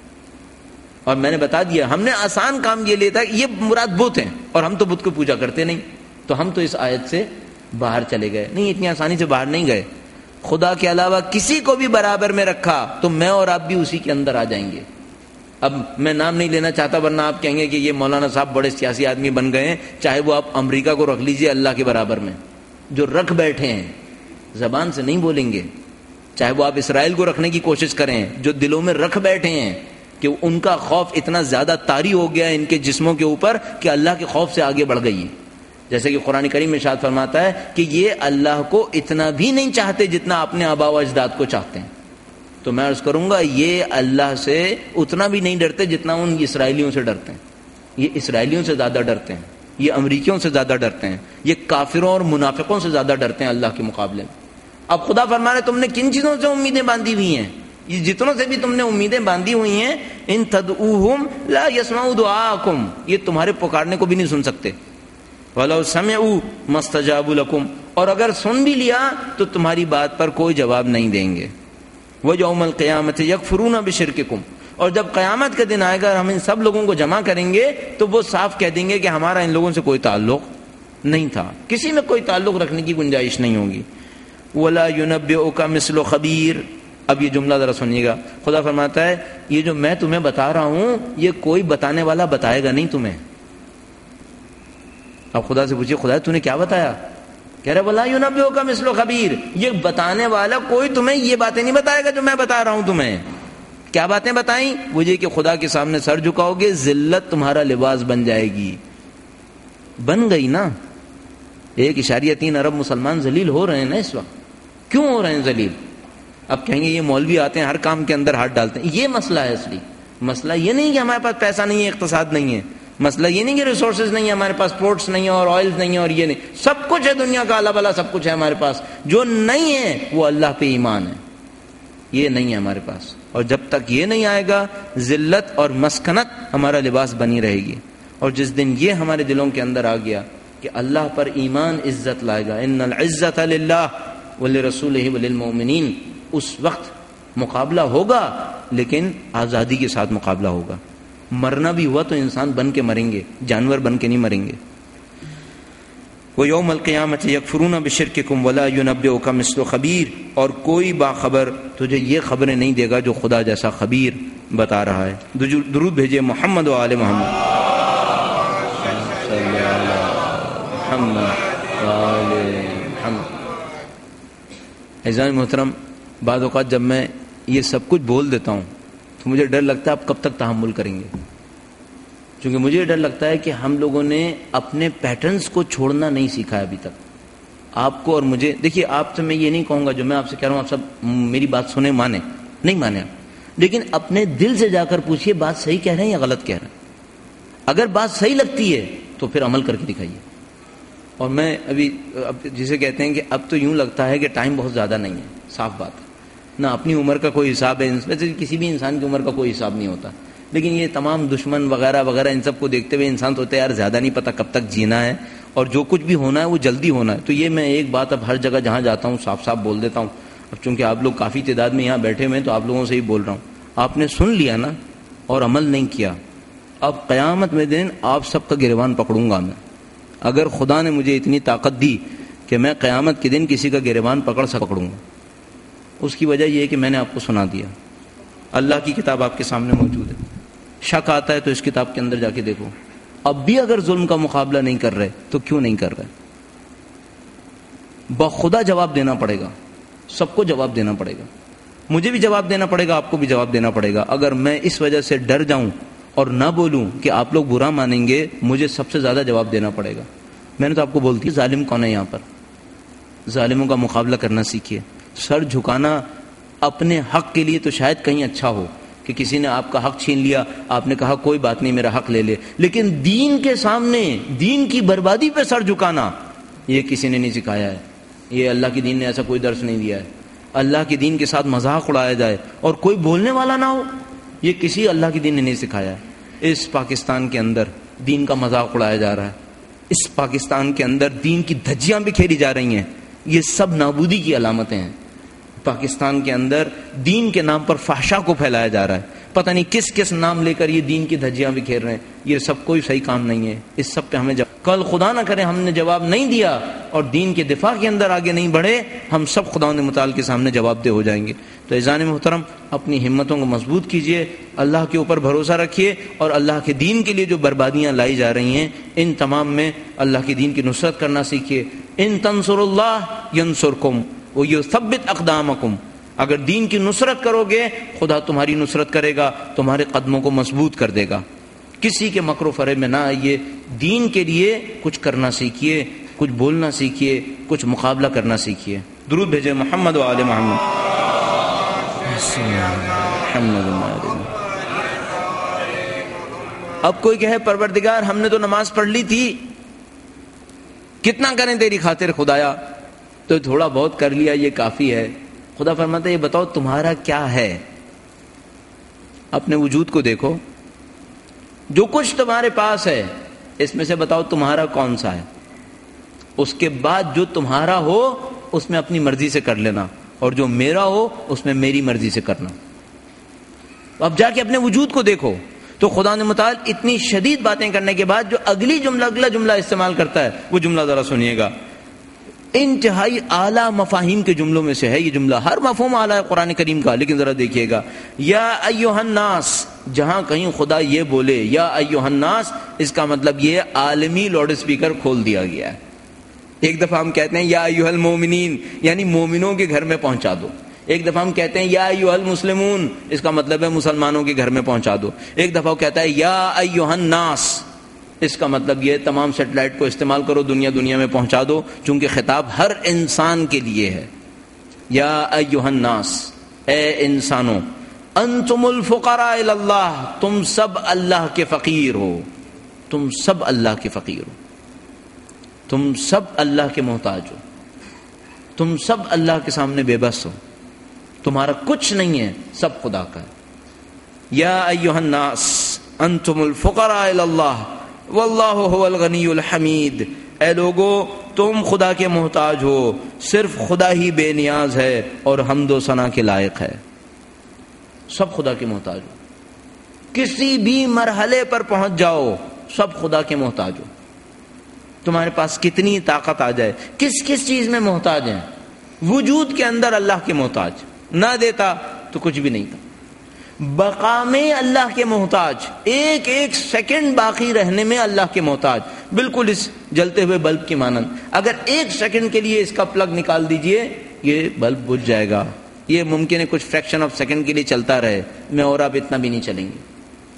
اور میں نے بتا دیا، ہم نے آسان کام یہ لیتا ہے، یہ مراد بت ہیں اور ہم تو بت کو پوجا کرتے نہیں، تو ہم تو اس آیت سے باہر چلے گئے. نہیں، اتنی آسانی سے باہر نہیں گئے. خدا کے علاوہ کسی کو بھی برابر میں رکھا تو میں اور آپ بھی اسی کے اندر آ جائیں گے. اب میں نام نہیں لینا چاہتا ورنہ آپ کہیں گے کہ یہ مولانا صاحب بڑے سیاسی آدمی بن گئے ہیں. چاہے وہ آپ امریکہ کو رکھ لیجئے اللہ کے برابر میں، جو رکھ بیٹھے ہیں زبان سے نہیں بولیں گے. چاہے وہ آپ اسرائیل کو رکھنے کی کوشش کریں، جو دلوں میں رکھ بیٹھے ہیں کہ ان کا خوف اتنا زیادہ طاری ہو گیا ہے ان کے جسموں کے اوپر کہ اللہ کے خوف سے آگے بڑھ گئی. جیسے کہ قرآن کریم میں ارشاد فرماتا ہے کہ یہ اللہ کو اتنا بھی نہیں چاہتے جتنا اپنے آبا و اجداد کو چاہتے ہیں. تو میں عرض کروں گا یہ اللہ سے اتنا بھی نہیں ڈرتے جتنا ان اسرائیلیوں سے ڈرتے ہیں. یہ اسرائیلیوں سے زیادہ ڈرتے ہیں، یہ امریکیوں سے زیادہ ڈرتے ہیں، یہ کافروں اور منافقوں سے زیادہ ڈرتے ہیں اللہ کے مقابلے میں. اب خدا فرما رہے تم نے کن چیزوں سے امیدیں باندھی ہوئی ہیں؟ یہ جتنوں سے بھی تم نے امیدیں باندھی ہوئی ہیں، ان تدعوہم لا يسمعوا دعاءکم، یہ تمہارے پکارنے کو بھی نہیں سن سکتے. وَلَوْ سَمِعُوا مَا اسْتَجَابُوا لَكُمْ، اور اگر سن بھی لیا تو تمہاری بات پر کوئی جواب نہیں دیں گے. وَيَوْمَ الْقِيَامَةِ يَكْفُرُونَ بِشِرْكِكُمْ، اور جب قیامت کا دن آئے گا ہم ان سب لوگوں کو جمع کریں گے تو وہ صاف کہہ دیں گے کہ ہمارا ان لوگوں سے کوئی تعلق نہیں تھا، کسی میں کوئی تعلق رکھنے کی گنجائش نہیں ہوگی. وَلَا يُنَبِّئُكَ مِثْلُ خَبِيرٍ. اب یہ جملہ ذرا سنیے گا. خدا فرماتا ہے یہ جو میں تمہیں بتا رہا ہوں یہ کوئی بتانے والا بتائے گا نہیں تمہیں. اب خدا سے پوچھیے خدا تو نے کیا بتایا؟ کہہ رہے وَلَا يُنَبِّئُكَ مِثْلُ خَبِيرٍ، یہ بتانے والا کوئی تمہیں یہ باتیں نہیں بتائے گا جو میں بتا رہا ہوں تمہیں. کیا باتیں بتائیں؟ وہ یہ کہ خدا کے سامنے سر جھکاؤ گے، ذلت تمہارا لباس بن جائے گی. بن گئی نا. 1.3 ارب مسلمان ذلیل ہو رہے ہیں نا اس وقت. کیوں ہو رہے ہیں ذلیل؟ اب کہیں گے یہ مولوی آتے ہیں ہر کام کے اندر ہاتھ ڈالتے ہیں. یہ مسئلہ ہے اصلی. مسئلہ یہ نہیں کہ ہمارے پاس پیسہ نہیں ہے، اقتصاد نہیں ہے. مسئلہ یہ نہیں کہ ریسورسز نہیں ہے ہمارے پاس، پورٹس نہیں ہے اور آئلز نہیں ہے اور یہ نہیں. سب کچھ ہے دنیا کا، اللہ بلا سب کچھ ہے ہمارے پاس. جو نہیں ہے وہ اللہ پہ ایمان ہے. یہ نہیں ہے ہمارے پاس. اور جب تک یہ نہیں آئے گا ذلت اور مسکنت ہمارا لباس بنی رہے گی. اور جس دن یہ ہمارے دلوں کے اندر آ گیا کہ اللہ پر ایمان عزت لائے گا، ان العزت للہ ولرسولہ وللمؤمنین، اس وقت مقابلہ ہوگا لیکن آزادی کے ساتھ مقابلہ ہوگا. مرنا بھی ہوا تو انسان بن کے مریں گے، جانور بن کے نہیں مریں گے. وَيَوْمَ الْقِيَامَةِ يَكْفُرُونَ بِشِرْكِكُمْ وَلَا يُنَبِّئُكَ مِثْلُ خَبِيرٍ، اور کوئی باخبر تجھے یہ خبریں نہیں دے گا جو خدا جیسا خبیر بتا رہا ہے. درود بھیجئے محمد و آل محمد. عزیزان محترم، بعض اوقات جب میں یہ سب کچھ بول دیتا ہوں تو مجھے ڈر لگتا ہے آپ کب تک تحمل کریں گے. کیونکہ مجھے ڈر لگتا ہے کہ ہم لوگوں نے اپنے پیٹرنز کو چھوڑنا نہیں سیکھا ہے ابھی تک. آپ کو اور مجھے، دیکھیے آپ سے میں یہ نہیں کہوں گا جو میں آپ سے کہہ رہا ہوں آپ سب میری بات سنیں مانیں، نہیں مانیں آپ، لیکن اپنے دل سے جا کر پوچھئے بات صحیح کہہ رہے ہیں یا غلط کہہ رہے ہیں. اگر بات صحیح لگتی ہے تو پھر عمل کر کے دکھائیے. اور میں ابھی جسے کہتے ہیں کہ اب تو یوں لگتا ہے کہ ٹائم بہت زیادہ نہیں ہے. صاف بات ہے، نہ اپنی عمر کا کوئی حساب ہے، ویسے کسی بھی انسان کی عمر کا کوئی حساب نہیں ہوتا، لیکن یہ تمام دشمن وغیرہ وغیرہ ان سب کو دیکھتے ہوئے انسان سوچتا ہے یار زیادہ نہیں پتہ کب تک جینا ہے اور جو کچھ بھی ہونا ہے وہ جلدی ہونا ہے. تو یہ میں ایک بات اب ہر جگہ جہاں جاتا ہوں صاف صاف بول دیتا ہوں. اب چونکہ آپ لوگ کافی تعداد میں یہاں بیٹھے ہوئے ہیں تو آپ لوگوں سے ہی بول رہا ہوں. آپ نے سن لیا نا اور عمل نہیں کیا، اب قیامت میں دن آپ سب کا گریبان پکڑوں گا میں. اگر خدا نے مجھے اتنی طاقت دی کہ میں قیامت کے دن کسی کا گریبان پکڑوں گا، اس کی وجہ یہ ہے کہ میں نے آپ کو سنا دیا. اللہ کی کتاب آپ کے سامنے موجود ہے. شک آتا ہے تو اس کتاب کے اندر جا کے دیکھو. اب بھی اگر ظلم کا مقابلہ نہیں کر رہے تو کیوں نہیں کر رہے؟ بخدا جواب دینا پڑے گا، سب کو جواب دینا پڑے گا. مجھے بھی جواب دینا پڑے گا، آپ کو بھی جواب دینا پڑے گا. اگر میں اس وجہ سے ڈر جاؤں اور نہ بولوں کہ آپ لوگ برا مانیں گے، مجھے سب سے زیادہ جواب دینا پڑے گا. میں نے تو آپ کو بولتی ظالم کون ہے یہاں پر. ظالموں کا مقابلہ کرنا سیکھیے. سر جھکانا اپنے حق کے لیے تو شاید کہیں اچھا ہو کہ کسی نے آپ کا حق چھین لیا، آپ نے کہا کوئی بات نہیں میرا حق لے لے، لیکن دین کے سامنے دین کی بربادی پہ سر جھکانا یہ کسی نے نہیں سکھایا ہے. یہ اللہ کے دین نے ایسا کوئی درس نہیں دیا ہے. اللہ کے دین کے ساتھ مذاق اڑایا جائے اور کوئی بولنے والا نہ ہو، یہ کسی اللہ کے دین نے نہیں سکھایا ہے. اس پاکستان کے اندر دین کا مذاق اڑایا جا رہا ہے. اس پاکستان کے اندر دین کی دھجیاں بکھیری جا رہی ہیں. یہ سب نابودی کی علامتیں ہیں. پاکستان کے اندر دین کے نام پر فحشا کو پھیلایا جا رہا ہے. پتہ نہیں کس کس نام لے کر یہ دین کی دھجیاں بکھیر رہے ہیں. یہ سب کوئی صحیح کام نہیں ہے. اس سب پہ ہمیں کل خدا نہ کرے ہم نے جواب نہیں دیا اور دین کے دفاع کے اندر آگے نہیں بڑھے، ہم سب خداوند متعال کے سامنے جواب دہ ہو جائیں گے. تو عزیزان محترم، اپنی ہمتوں کو مضبوط کیجئے، اللہ کے اوپر بھروسہ رکھیے اور اللہ کے دین کے لیے جو بربادیاں لائی جا رہی ہیں ان تمام میں اللہ کے دین کی نصرت کرنا سیکھیے. ان تنصر اللہ ینصرکم ویثبت اقدامکم. اگر دین کی نصرت کرو گے خدا تمہاری نصرت کرے گا، تمہارے قدموں کو مضبوط کر دے گا. کسی کے مکر و فریب میں نہ آئیے. دین کے لیے کچھ کرنا سیکھیے، کچھ بولنا سیکھیے، کچھ مقابلہ کرنا سیکھیے. درود بھیجے محمد و آل محمد. اب کوئی کہے پروردگار ہم نے تو نماز پڑھ لی تھی، کتنا کریں تیری خاطر خدایا؟ تو تھوڑا بہت کر لیا یہ کافی ہے. خدا فرماتا ہے یہ بتاؤ تمہارا کیا ہے. اپنے وجود کو دیکھو، جو کچھ تمہارے پاس ہے اس میں سے بتاؤ تمہارا کون سا ہے. اس کے بعد جو تمہارا ہو اس میں اپنی مرضی سے کر لینا. اور جو میرا ہو اس میں میری مرضی سے کرنا. اب جا کے اپنے وجود کو دیکھو تو خدا نے متعال اتنی شدید باتیں کرنے کے بعد جو اگلا جملہ استعمال کرتا ہے وہ جملہ ذرا سنیے گا. انتہائی اعلیٰ مفاہیم کے جملوں میں سے ہے یہ جملہ، ہر مفہوم اعلیٰ ہے قرآن کریم کا، لیکن ذرا دیکھیے گا، یا ایھا الناس، جہاں کہیں خدا یہ بولے یا ایھا الناس، اس کا مطلب یہ عالمی لاؤڈ اسپیکر کھول دیا گیا ہے. ایک دفعہ ہم کہتے ہیں یا ایھا المومنین، یعنی مومنوں کے گھر میں پہنچا دو. ایک دفعہ ہم کہتے ہیں یا ایھا المسلمون، اس کا مطلب ہے مسلمانوں کے گھر میں پہنچا دو. ایک دفعہ وہ کہتا ہے یا ایھا الناس، اس کا مطلب یہ تمام سیٹلائٹ کو استعمال کرو، دنیا میں پہنچا دو، چونکہ خطاب ہر انسان کے لیے ہے. یا ایھا الناس، اے انسانوں، انتم الفقراء الی اللہ، تم سب اللہ کے فقیر ہو، تم سب اللہ کے فقیر ہو، تم سب اللہ کے محتاج ہو، تم سب اللہ کے سامنے بے بس ہو، تمہارا کچھ نہیں ہے، سب خدا کا ہے. یا ایھا الناس انتم الفقراء الی اللہ واللہ هو الغنی الحمید، اے لوگو تم خدا کے محتاج ہو، صرف خدا ہی بے نیاز ہے اور حمد و ثنا کے لائق ہے. سب خدا کے محتاج ہو، کسی بھی مرحلے پر پہنچ جاؤ سب خدا کے محتاج ہو. تمہارے پاس کتنی طاقت آ جائے، کس چیز میں محتاج ہیں؟ وجود کے اندر اللہ کے محتاج، نہ دیتا تو کچھ بھی نہیں تھا. بقا میں اللہ کے محتاج، ایک سیکنڈ باقی رہنے میں اللہ کے محتاج، بالکل اس جلتے ہوئے بلب کی مانند. اگر ایک سیکنڈ کے لیے اس کا پلگ نکال دیجئے یہ بلب بجھ جائے گا. یہ ممکن ہے کچھ فریکشن آف سیکنڈ کے لیے چلتا رہے، میں اور آپ اتنا بھی نہیں چلیں گے.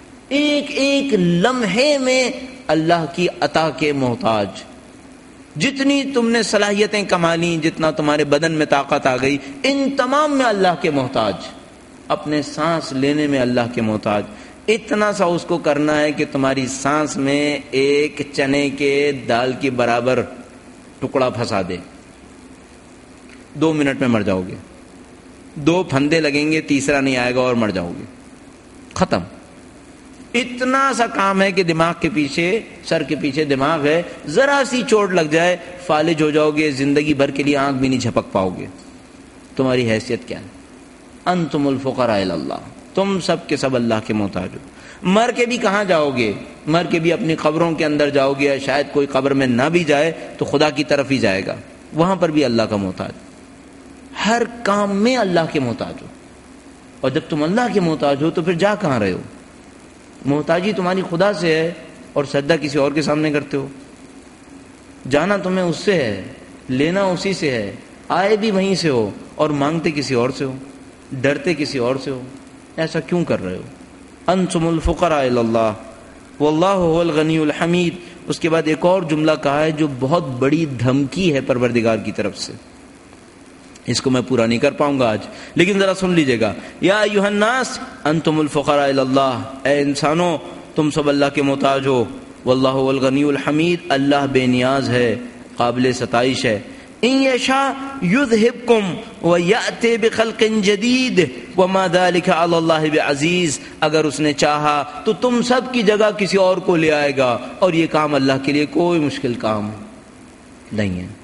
ایک لمحے میں اللہ کی عطا کے محتاج. جتنی تم نے صلاحیتیں کما لیں، جتنا تمہارے بدن میں طاقت آ گئی، ان تمام میں اللہ کے محتاج. اپنے سانس لینے میں اللہ کے محتاج. اتنا سا اس کو کرنا ہے کہ تمہاری سانس میں ایک چنے کے دال کی برابر ٹکڑا پھنسا دے، 2 منٹ میں مر جاؤ گے. 2 پھندے لگیں گے، تیسرا نہیں آئے گا اور مر جاؤ گے، ختم. اتنا سا کام ہے کہ دماغ کے پیچھے، سر کے پیچھے دماغ ہے، ذرا سی چوٹ لگ جائے فالج ہو جاؤ گے، زندگی بھر کے لیے آنکھ بھی نہیں جھپک پاؤ گے. تمہاری حیثیت کیا ہے؟ انتم الفقراء الی اللہ، تم سب کے سب اللہ کے محتاج ہو. مر کے بھی کہاں جاؤ گے؟ مر کے بھی اپنی قبروں کے اندر جاؤ گے. شاید کوئی قبر میں نہ بھی جائے تو خدا کی طرف ہی جائے گا، وہاں پر بھی اللہ کا محتاج. ہر کام میں اللہ کے محتاج ہو. اور جب تم اللہ کے محتاج ہو تو پھر جا کہاں رہے ہو؟ محتاجی تمہاری خدا سے ہے اور سجدہ کسی اور کے سامنے کرتے ہو. جانا تمہیں اس سے ہے، لینا اسی سے ہے، آئے بھی وہیں سے ہو اور مانگتے کسی اور سے ہو، ڈرتے کسی اور سے ہو. ایسا کیوں کر رہے ہو؟ انتم الفقراء الی اللہ واللہ هو الغنی الحمید. اس کے بعد ایک اور جملہ کہا ہے جو بہت بڑی دھمکی ہے پروردگار کی طرف سے. اس کو میں پورا نہیں کر پاؤں گا آج، لیکن ذرا سن لیجئے گا. یا ایھا الناس انتم الفقراء الی اللہ، اے انسانوں تم سب اللہ کے محتاج ہو. واللہ هو الغنی الحمید، اللہ بے نیاز ہے، قابل ستائش ہے. ان یشاء یذھبکم ویأتی بخلق جدید وما ذلک علی اللہ بعزیز. اگر اس نے چاہا تو تم سب کی جگہ کسی اور کو لے آئے گا، اور یہ کام اللہ کے لیے کوئی مشکل کام نہیں ہے.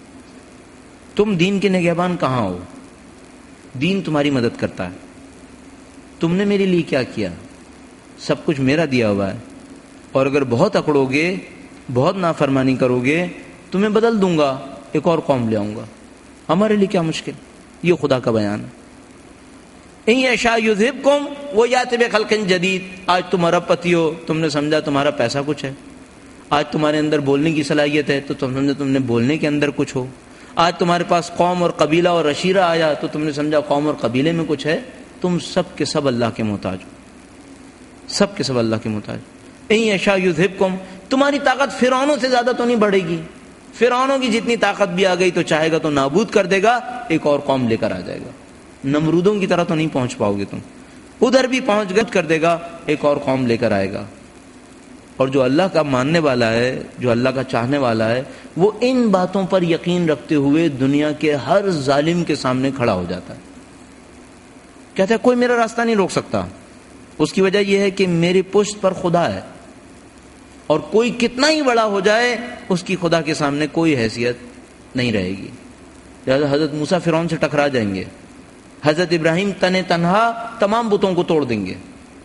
تم دین کے نگہبان کہاں ہو؟ دین تمہاری مدد کرتا ہے. تم نے میرے لیے کیا کیا؟ سب کچھ میرا دیا ہوا ہے. اور اگر بہت اکڑو گے، بہت نافرمانی کرو گے، تمہیں بدل دوں گا، ایک اور قوم لے آؤں گا. ہمارے لیے کیا مشکل؟ یہ خدا کا بیان ہے. ان یشاء یذھبکم ویأتی بخلق جدید. آج تم ارب پتی ہو، تم نے سمجھا تمہارا پیسہ کچھ ہے. آج تمہارے اندر بولنے کی صلاحیت ہے تو تم سمجھا تم نے بولنے کے اندر کچھ ہو. آج تمہارے پاس قوم اور قبیلہ اور عشیرہ آیا تو تم نے سمجھا قوم اور قبیلے میں کچھ ہے. تم سب کے سب اللہ کے محتاج ہو، سب کے سب اللہ کے محتاج. ان یشاء یذھبکم، تمہاری طاقت فرعونوں سے زیادہ تو نہیں بڑھے گی. فرعونوں کی جتنی طاقت بھی آ گئی تو چاہے گا تو نابود کر دے گا، ایک اور قوم لے کر آ جائے گا. نمرودوں کی طرح تو نہیں پہنچ پاؤ گے تم. ادھر بھی پہنچ گئے کر دے گا، ایک اور قوم لے کر آئے گا. اور جو اللہ کا ماننے والا ہے، جو اللہ کا چاہنے والا ہے، وہ ان باتوں پر یقین رکھتے ہوئے دنیا کے ہر ظالم کے سامنے کھڑا ہو جاتا ہے. کہتا ہے کوئی میرا راستہ نہیں روک سکتا. اس کی وجہ یہ ہے کہ میری پشت پر خدا ہے، اور کوئی کتنا ہی بڑا ہو جائے اس کی خدا کے سامنے کوئی حیثیت نہیں رہے گی. لہذا حضرت موسیٰ فرعون سے ٹکرا جائیں گے، حضرت ابراہیم تن تنہا تمام بتوں کو توڑ دیں گے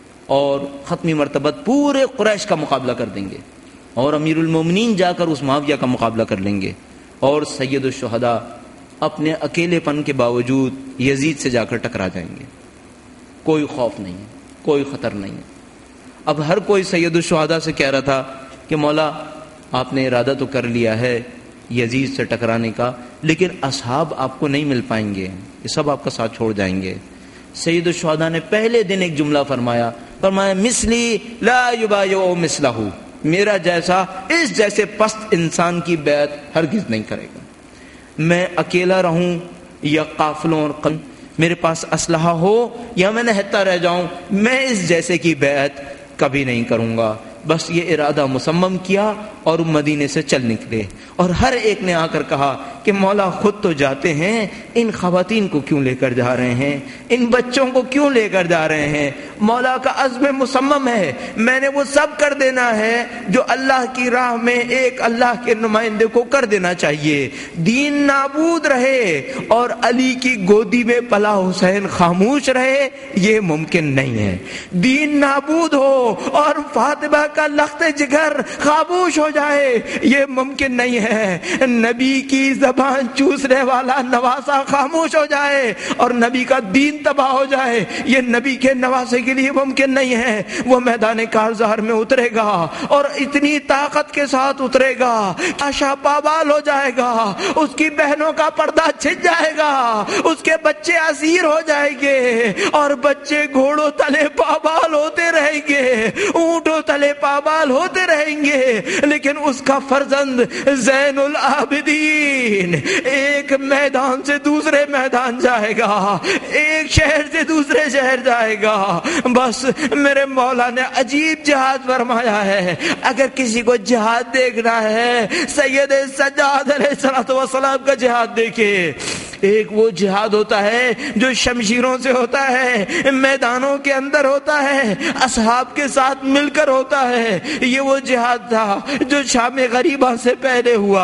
اور ختمی مرتبت پورے قریش کا مقابلہ کر دیں گے، اور امیر المومنین جا کر اس معاویہ کا مقابلہ کر لیں گے، اور سید الشہداء اپنے اکیلے پن کے باوجود یزید سے جا کر ٹکرا جائیں گے۔ کوئی خوف نہیں ہے، کوئی خطر نہیں ہے۔ اب ہر کوئی سید الشہداء سے کہہ رہا تھا کہ مولا آپ نے ارادہ تو کر لیا ہے یزید سے ٹکرانے کا، لیکن اصحاب آپ کو نہیں مل پائیں گے، یہ سب آپ کا ساتھ چھوڑ جائیں گے۔ سید الشہداء نے پہلے دن ایک جملہ فرمایا مثلی لا یبایع مثلہ، میرا جیسا اس جیسے پست انسان کی بیعت ہرگز نہیں کرے گا۔ میں اکیلا رہوں یا قافلوں اور میرے پاس اسلحہ ہو یا میں نہتا رہ جاؤں، میں اس جیسے کی بیعت کبھی نہیں کروں گا۔ بس یہ ارادہ مصمم کیا اور مدینے سے چل نکلے، اور ہر ایک نے آ کر کہا کہ مولا خود تو جاتے ہیں، ان خواتین کو کیوں لے کر جا رہے ہیں، ان بچوں کو کیوں لے کر جا رہے ہیں؟ مولا کا عزم مصمم ہے، میں نے وہ سب کر دینا ہے جو اللہ کی راہ میں ایک اللہ کے نمائندے کو کر دینا چاہیے۔ دین نابود رہے اور علی کی گودی میں پلا حسین خاموش رہے، یہ ممکن نہیں ہے۔ دین نابود ہو اور فاطمہ کا لخت جگر خاموش ہو جائے، یہ ممکن نہیں ہے۔ نبی کی زبان چوسنے والا نواسا خاموش ہو جائے اور نبی کا دین تباہ ہو جائے، یہ نبی کے نواسے کے لیے ممکن نہیں ہے۔ وہ میدان کارزار میں اترے گا اور اتنی طاقت کے ساتھ اترے گا، آشا پابال ہو جائے گا، اس کی بہنوں کا پردہ چھن جائے گا، اس کے بچے اسیر ہو جائیں گے، اور بچے گھوڑوں تلے پابال ہوتے رہیں گے، اونٹوں تلے پابال ہوتے رہیں گے، لیکن اس کا فرزند زین العابدین ایک میدان سے دوسرے میدان جائے گا، ایک شہر سے دوسرے شہر جائے گا۔ بس میرے مولا نے عجیب جہاد فرمایا ہے۔ اگر کسی کو جہاد دیکھنا ہے، سید سجاد علیہ السلام کا جہاد دیکھے۔ ایک وہ جہاد ہوتا ہے جو شمشیروں سے ہوتا ہے، میدانوں کے اندر ہوتا ہے، اصحاب کے ساتھ مل کر ہوتا ہے۔ یہ وہ جہاد تھا جو شام غریبہ سے پہلے ہوا،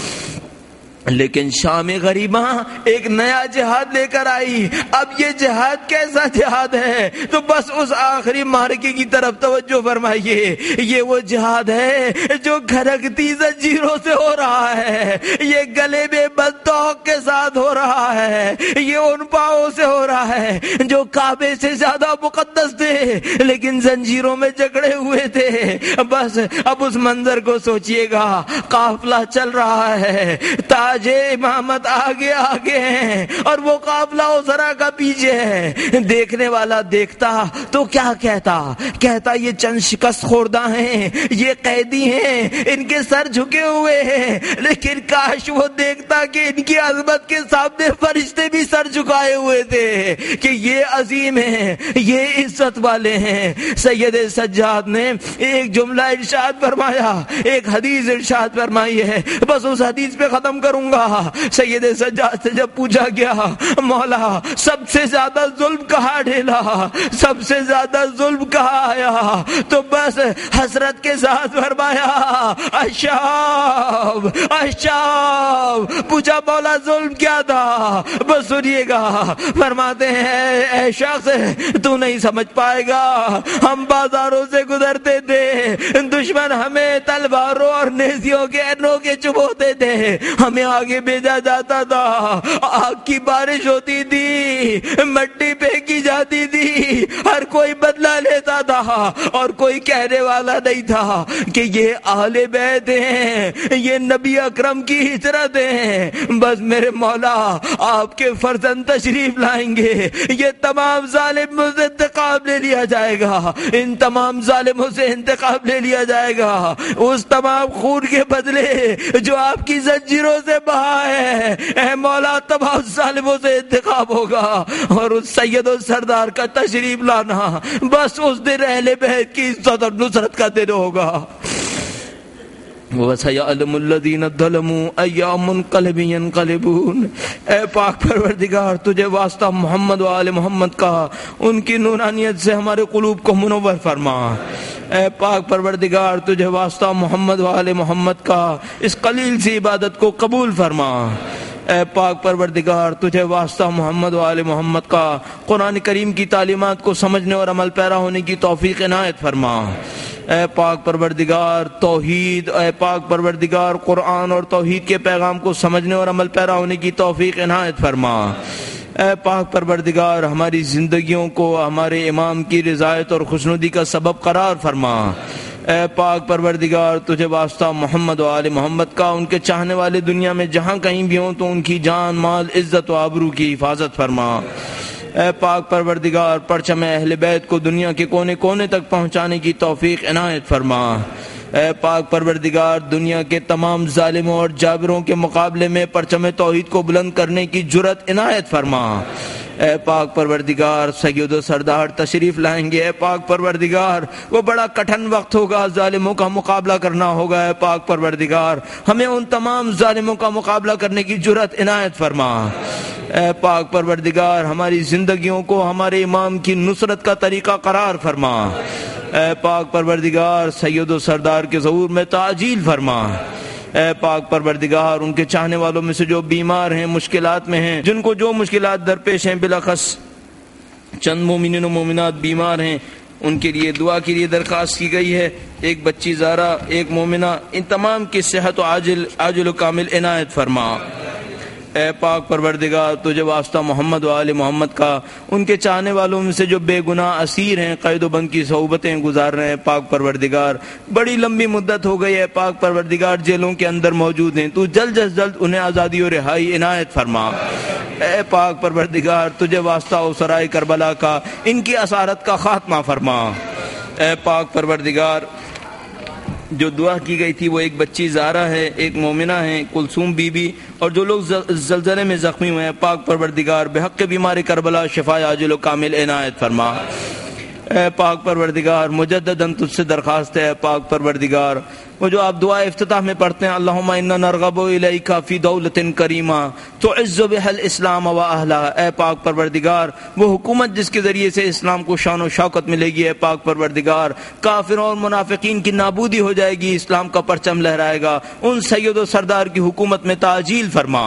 لیکن شام غریبہ ایک نیا جہاد لے کر آئی۔ اب یہ جہاد کیسا جہاد ہے؟ تو بس اس آخری مارکے کی طرف توجہ فرمائیے۔ یہ وہ جہاد ہے جو گھرکتی زنجیروں سے ہو رہا ہے، یہ گلے میں بندوق کے ساتھ ہو رہا ہے، یہ ان پاؤں سے ہو رہا ہے جو کعبے سے زیادہ مقدس تھے لیکن زنجیروں میں جکڑے ہوئے تھے۔ بس اب اس منظر کو سوچئے گا، قافلہ چل رہا ہے، تاج امامت آگے آگے ہیں اور وہ قافلہ اسرا کا پیچھے ہے۔ دیکھنے والا دیکھتا تو کیا کہتا یہ چند شکست خوردہ ہیں، یہ قیدی ہیں، ان کے سر جھکے ہوئے ہیں، لیکن کاش وہ دیکھتا کہ ان کی عظمت کے سامنے فرشتے بھی سر جھکائے ہوئے تھے، کہ یہ عظیم ہیں، یہ عزت والے ہیں۔ سید سجاد نے ایک جملہ ارشاد فرمایا، ایک حدیث ارشاد فرمائی ہے، بس اس حدیث پہ ختم کروں گا۔ سید سجاد سے جب پوچھا گیا، مولا سب سے زیادہ ظلم کہاں ڈھیلا، سب سے زیادہ ظلم کہاں آیا، تو بس حسرت کے ساتھ فرمایا الشام الشام۔ پوچھا مولا ظلم کیا تھا؟ بس سنیے گا، فرماتے ہیں اے شخص تو نہیں سمجھ پائے گا، ہم بازاروں سے گزرتے تھے، دشمن ہمیں تلواروں اور نیزیوں کے نوکے چبوتے تھے، ہمیں آگے بھیجا جاتا تھا، آگ کی بارش ہوتی تھی، مٹی پھینکی جاتی تھی، ہر کوئی بدلہ لیتا تھا اور کوئی کہنے والا نہیں تھا کہ یہ اہل بیت ہیں، یہ نبی اکرم کی ہجرت ہیں۔ بس میرے مولا آپ کے فرزند تشریف لائیں گے، یہ تمام ظالموں سے انتقام لے لیا جائے گا، ان تمام ظالموں سے انتقام لے لیا جائے گا، اس تمام خون کے بدلے جو آپ کی زنجیروں سے بہا ہے، اے مولا تمام ظالموں سے انتخاب ہوگا، اور اس سید و سردار کا تشریف لانا بس اس دن اہل بیت کی عزت اور نصرت کا دن ہوگا۔ وَسَيَعْلَمُ الَّذِينَ ظَلَمُوا أَيَّ مُنقَلِبٍ يَنقَلِبُونَ۔ اے پاک پروردگار تجھے واسطہ محمد و آل محمد کا، ان کی نورانیت سے ہمارے قلوب کو منور فرما۔ اے پاک پروردگار تجھے واسطہ محمد و آل محمد کا، اس قلیل سی عبادت کو قبول فرما۔ اے پاک پروردگار تجھے واسطہ محمد و آل محمد کا قرآن کریم کی تعلیمات کو سمجھنے اور عمل پیرا ہونے کی توفیق عنایت فرما۔ اے پاک پروردگار توحید، اے پاک پروردگار قرآن اور توحید کے پیغام کو سمجھنے اور عمل پیرا ہونے کی توفیق عنایت فرما۔ اے پاک پروردگار ہماری زندگیوں کو ہمارے امام کی رضایت اور خوشنودی کا سبب قرار فرما۔ اے پاک پروردگار تجھے واسطہ محمد و آل محمد کا ان کے چاہنے والے دنیا میں جہاں کہیں بھی ہوں تو ان کی جان مال عزت و آبرو کی حفاظت فرما۔ اے پاک پروردگار پرچم اہل بیت کو دنیا کے کونے کونے تک پہنچانے کی توفیق عنایت فرما۔ اے پاک پروردگار دنیا کے تمام ظالموں اور جابروں کے مقابلے میں پرچم توحید کو بلند کرنے کی جرأت عنایت فرما۔ اے پاک پروردگار سید و سردار تشریف لائیں گے۔ اے پاک پروردگار وہ بڑا کٹھن وقت ہوگا، ظالموں کا مقابلہ کرنا ہوگا۔ اے پاک پروردگار ہمیں ان تمام ظالموں کا مقابلہ کرنے کی جرأت عنایت فرما۔ اے پاک پروردگار ہماری زندگیوں کو ہمارے امام کی نصرت کا طریقہ قرار فرما۔ اے پاک پروردگار سید و سردار کے ظہور میں تعجیل فرما۔ اے پاک پروردگار ان کے چاہنے والوں میں سے جو بیمار ہیں، مشکلات میں ہیں، جن کو جو مشکلات درپیش ہیں، بالاخص چند مومنین و مومنات بیمار ہیں، ان کے لیے دعا کے لیے درخواست کی گئی ہے۔ ایک بچی زارا، ایک مومنہ، ان تمام کی صحت و عاجل و کامل عنایت فرما۔ اے پاک پروردگار تجھے واسطہ محمد و آل محمد کا ان کے چاہنے والوں میں سے جو بے گناہ اسیر ہیں، قید و بند کی صحبتیں گزار رہے ہیں، پاک پروردگار بڑی لمبی مدت ہو گئی ہے، پاک پروردگار جیلوں کے اندر موجود ہیں، تو جلد از جلد انہیں آزادی و رہائی عنایت فرما۔ اے پاک پروردگار تجھے واسطہ اسرائے کربلا کا ان کی اسارت کا خاتمہ فرما۔ اے پاک پروردگار جو دعا کی گئی تھی وہ ایک بچی زارا ہے، ایک مومنہ ہے کلثوم بی بی، اور جو لوگ زلزلے میں زخمی ہوئے ہیں، پاک پروردگار بحق بیمار کربلا شفا عاجل و کامل عنایت فرما۔ اے پاک پروردگار مجدداً تجھ سے درخواست ہے، پاک پروردگار وہ جو آپ دعا افتتاح میں پڑھتے ہیں، اللہم انا نرغب الیک فی دولت کریمہ تعز بها الاسلام و اہلہ، اے پاک پروردگار وہ حکومت جس کے ذریعے سے اسلام کو شان و شوکت ملے گی، اے پاک پروردگار کافروں اور منافقین کی نابودی ہو جائے گی، اسلام کا پرچم لہرائے گا، ان سید و سردار کی حکومت میں تعجیل فرما۔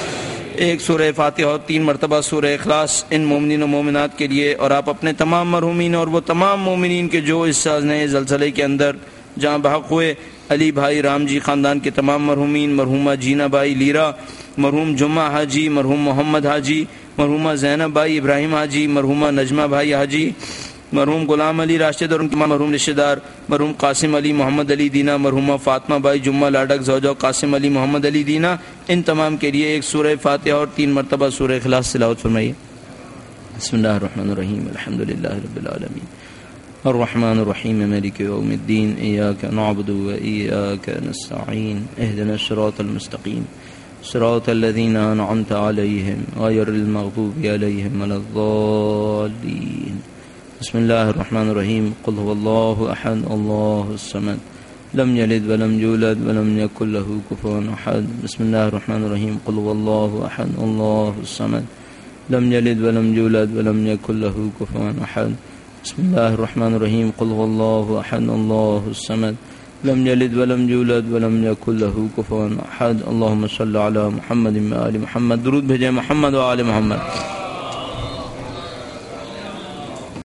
ایک سورہ فاتحہ اور 3 مرتبہ سورہ اخلاص ان مومنین و مومنات کے لیے، اور آپ اپنے تمام مرحومین اور وہ تمام مومنین کے جو اس نئے زلزلے کے اندر جہاں بحق ہوئے، علی بھائی رام جی خاندان کے تمام مرحومین، مرحومہ جینا بائی لیرا، مرحوم جمعہ حاجی، مرحوم محمد حاجی، مرحومہ زینب بائی ابراہیم حاجی، مرحومہ نجمہ بھائی حاجی، مرحوم غلام علی راشد اور ان کے مرحوم رشتہ دار، مرحوم قاسم علی محمد علی دینا، مرحومہ فاطمہ بائی جمعہ لاڈک زوجہ قاسم علی محمد علی دینا، ان تمام کے لیے ایک سورہ فاتحہ اور 3 مرتبہ سورہ اخلاص تلاوت فرمائیے۔ بسم اللہ الرحمن الرحیم، الحمدللہ رب العالمین، الرحمن الرحیم، مالک یوم الدین، ایاک نعبد و ایاک نستعین، اہدنا الصراط المستقیم، صراط الذین انعمت علیہم غیر المغضوب علیہم ولا الضالین۔ بسم اللہ الرحمن الرحیم، قل هو اللہ احد اللہ الصمد لم یلد ولم یولد ولم یکن له کفوا احد۔ بسم اللہ الرحمن الرحیم، قل هو اللہ احد اللہ الصمد لم یلد ولم یولد ولم یکن له کفوا احد۔ بسم اللہ الرحمن الرحیم، قل هو اللہ احد اللہ الصمد لم یلد ولم یولد ولم یکن له کفوا احد۔ اللہم صل علی محمد و آل محمد، درود بھیجیں محمد و آل محمد۔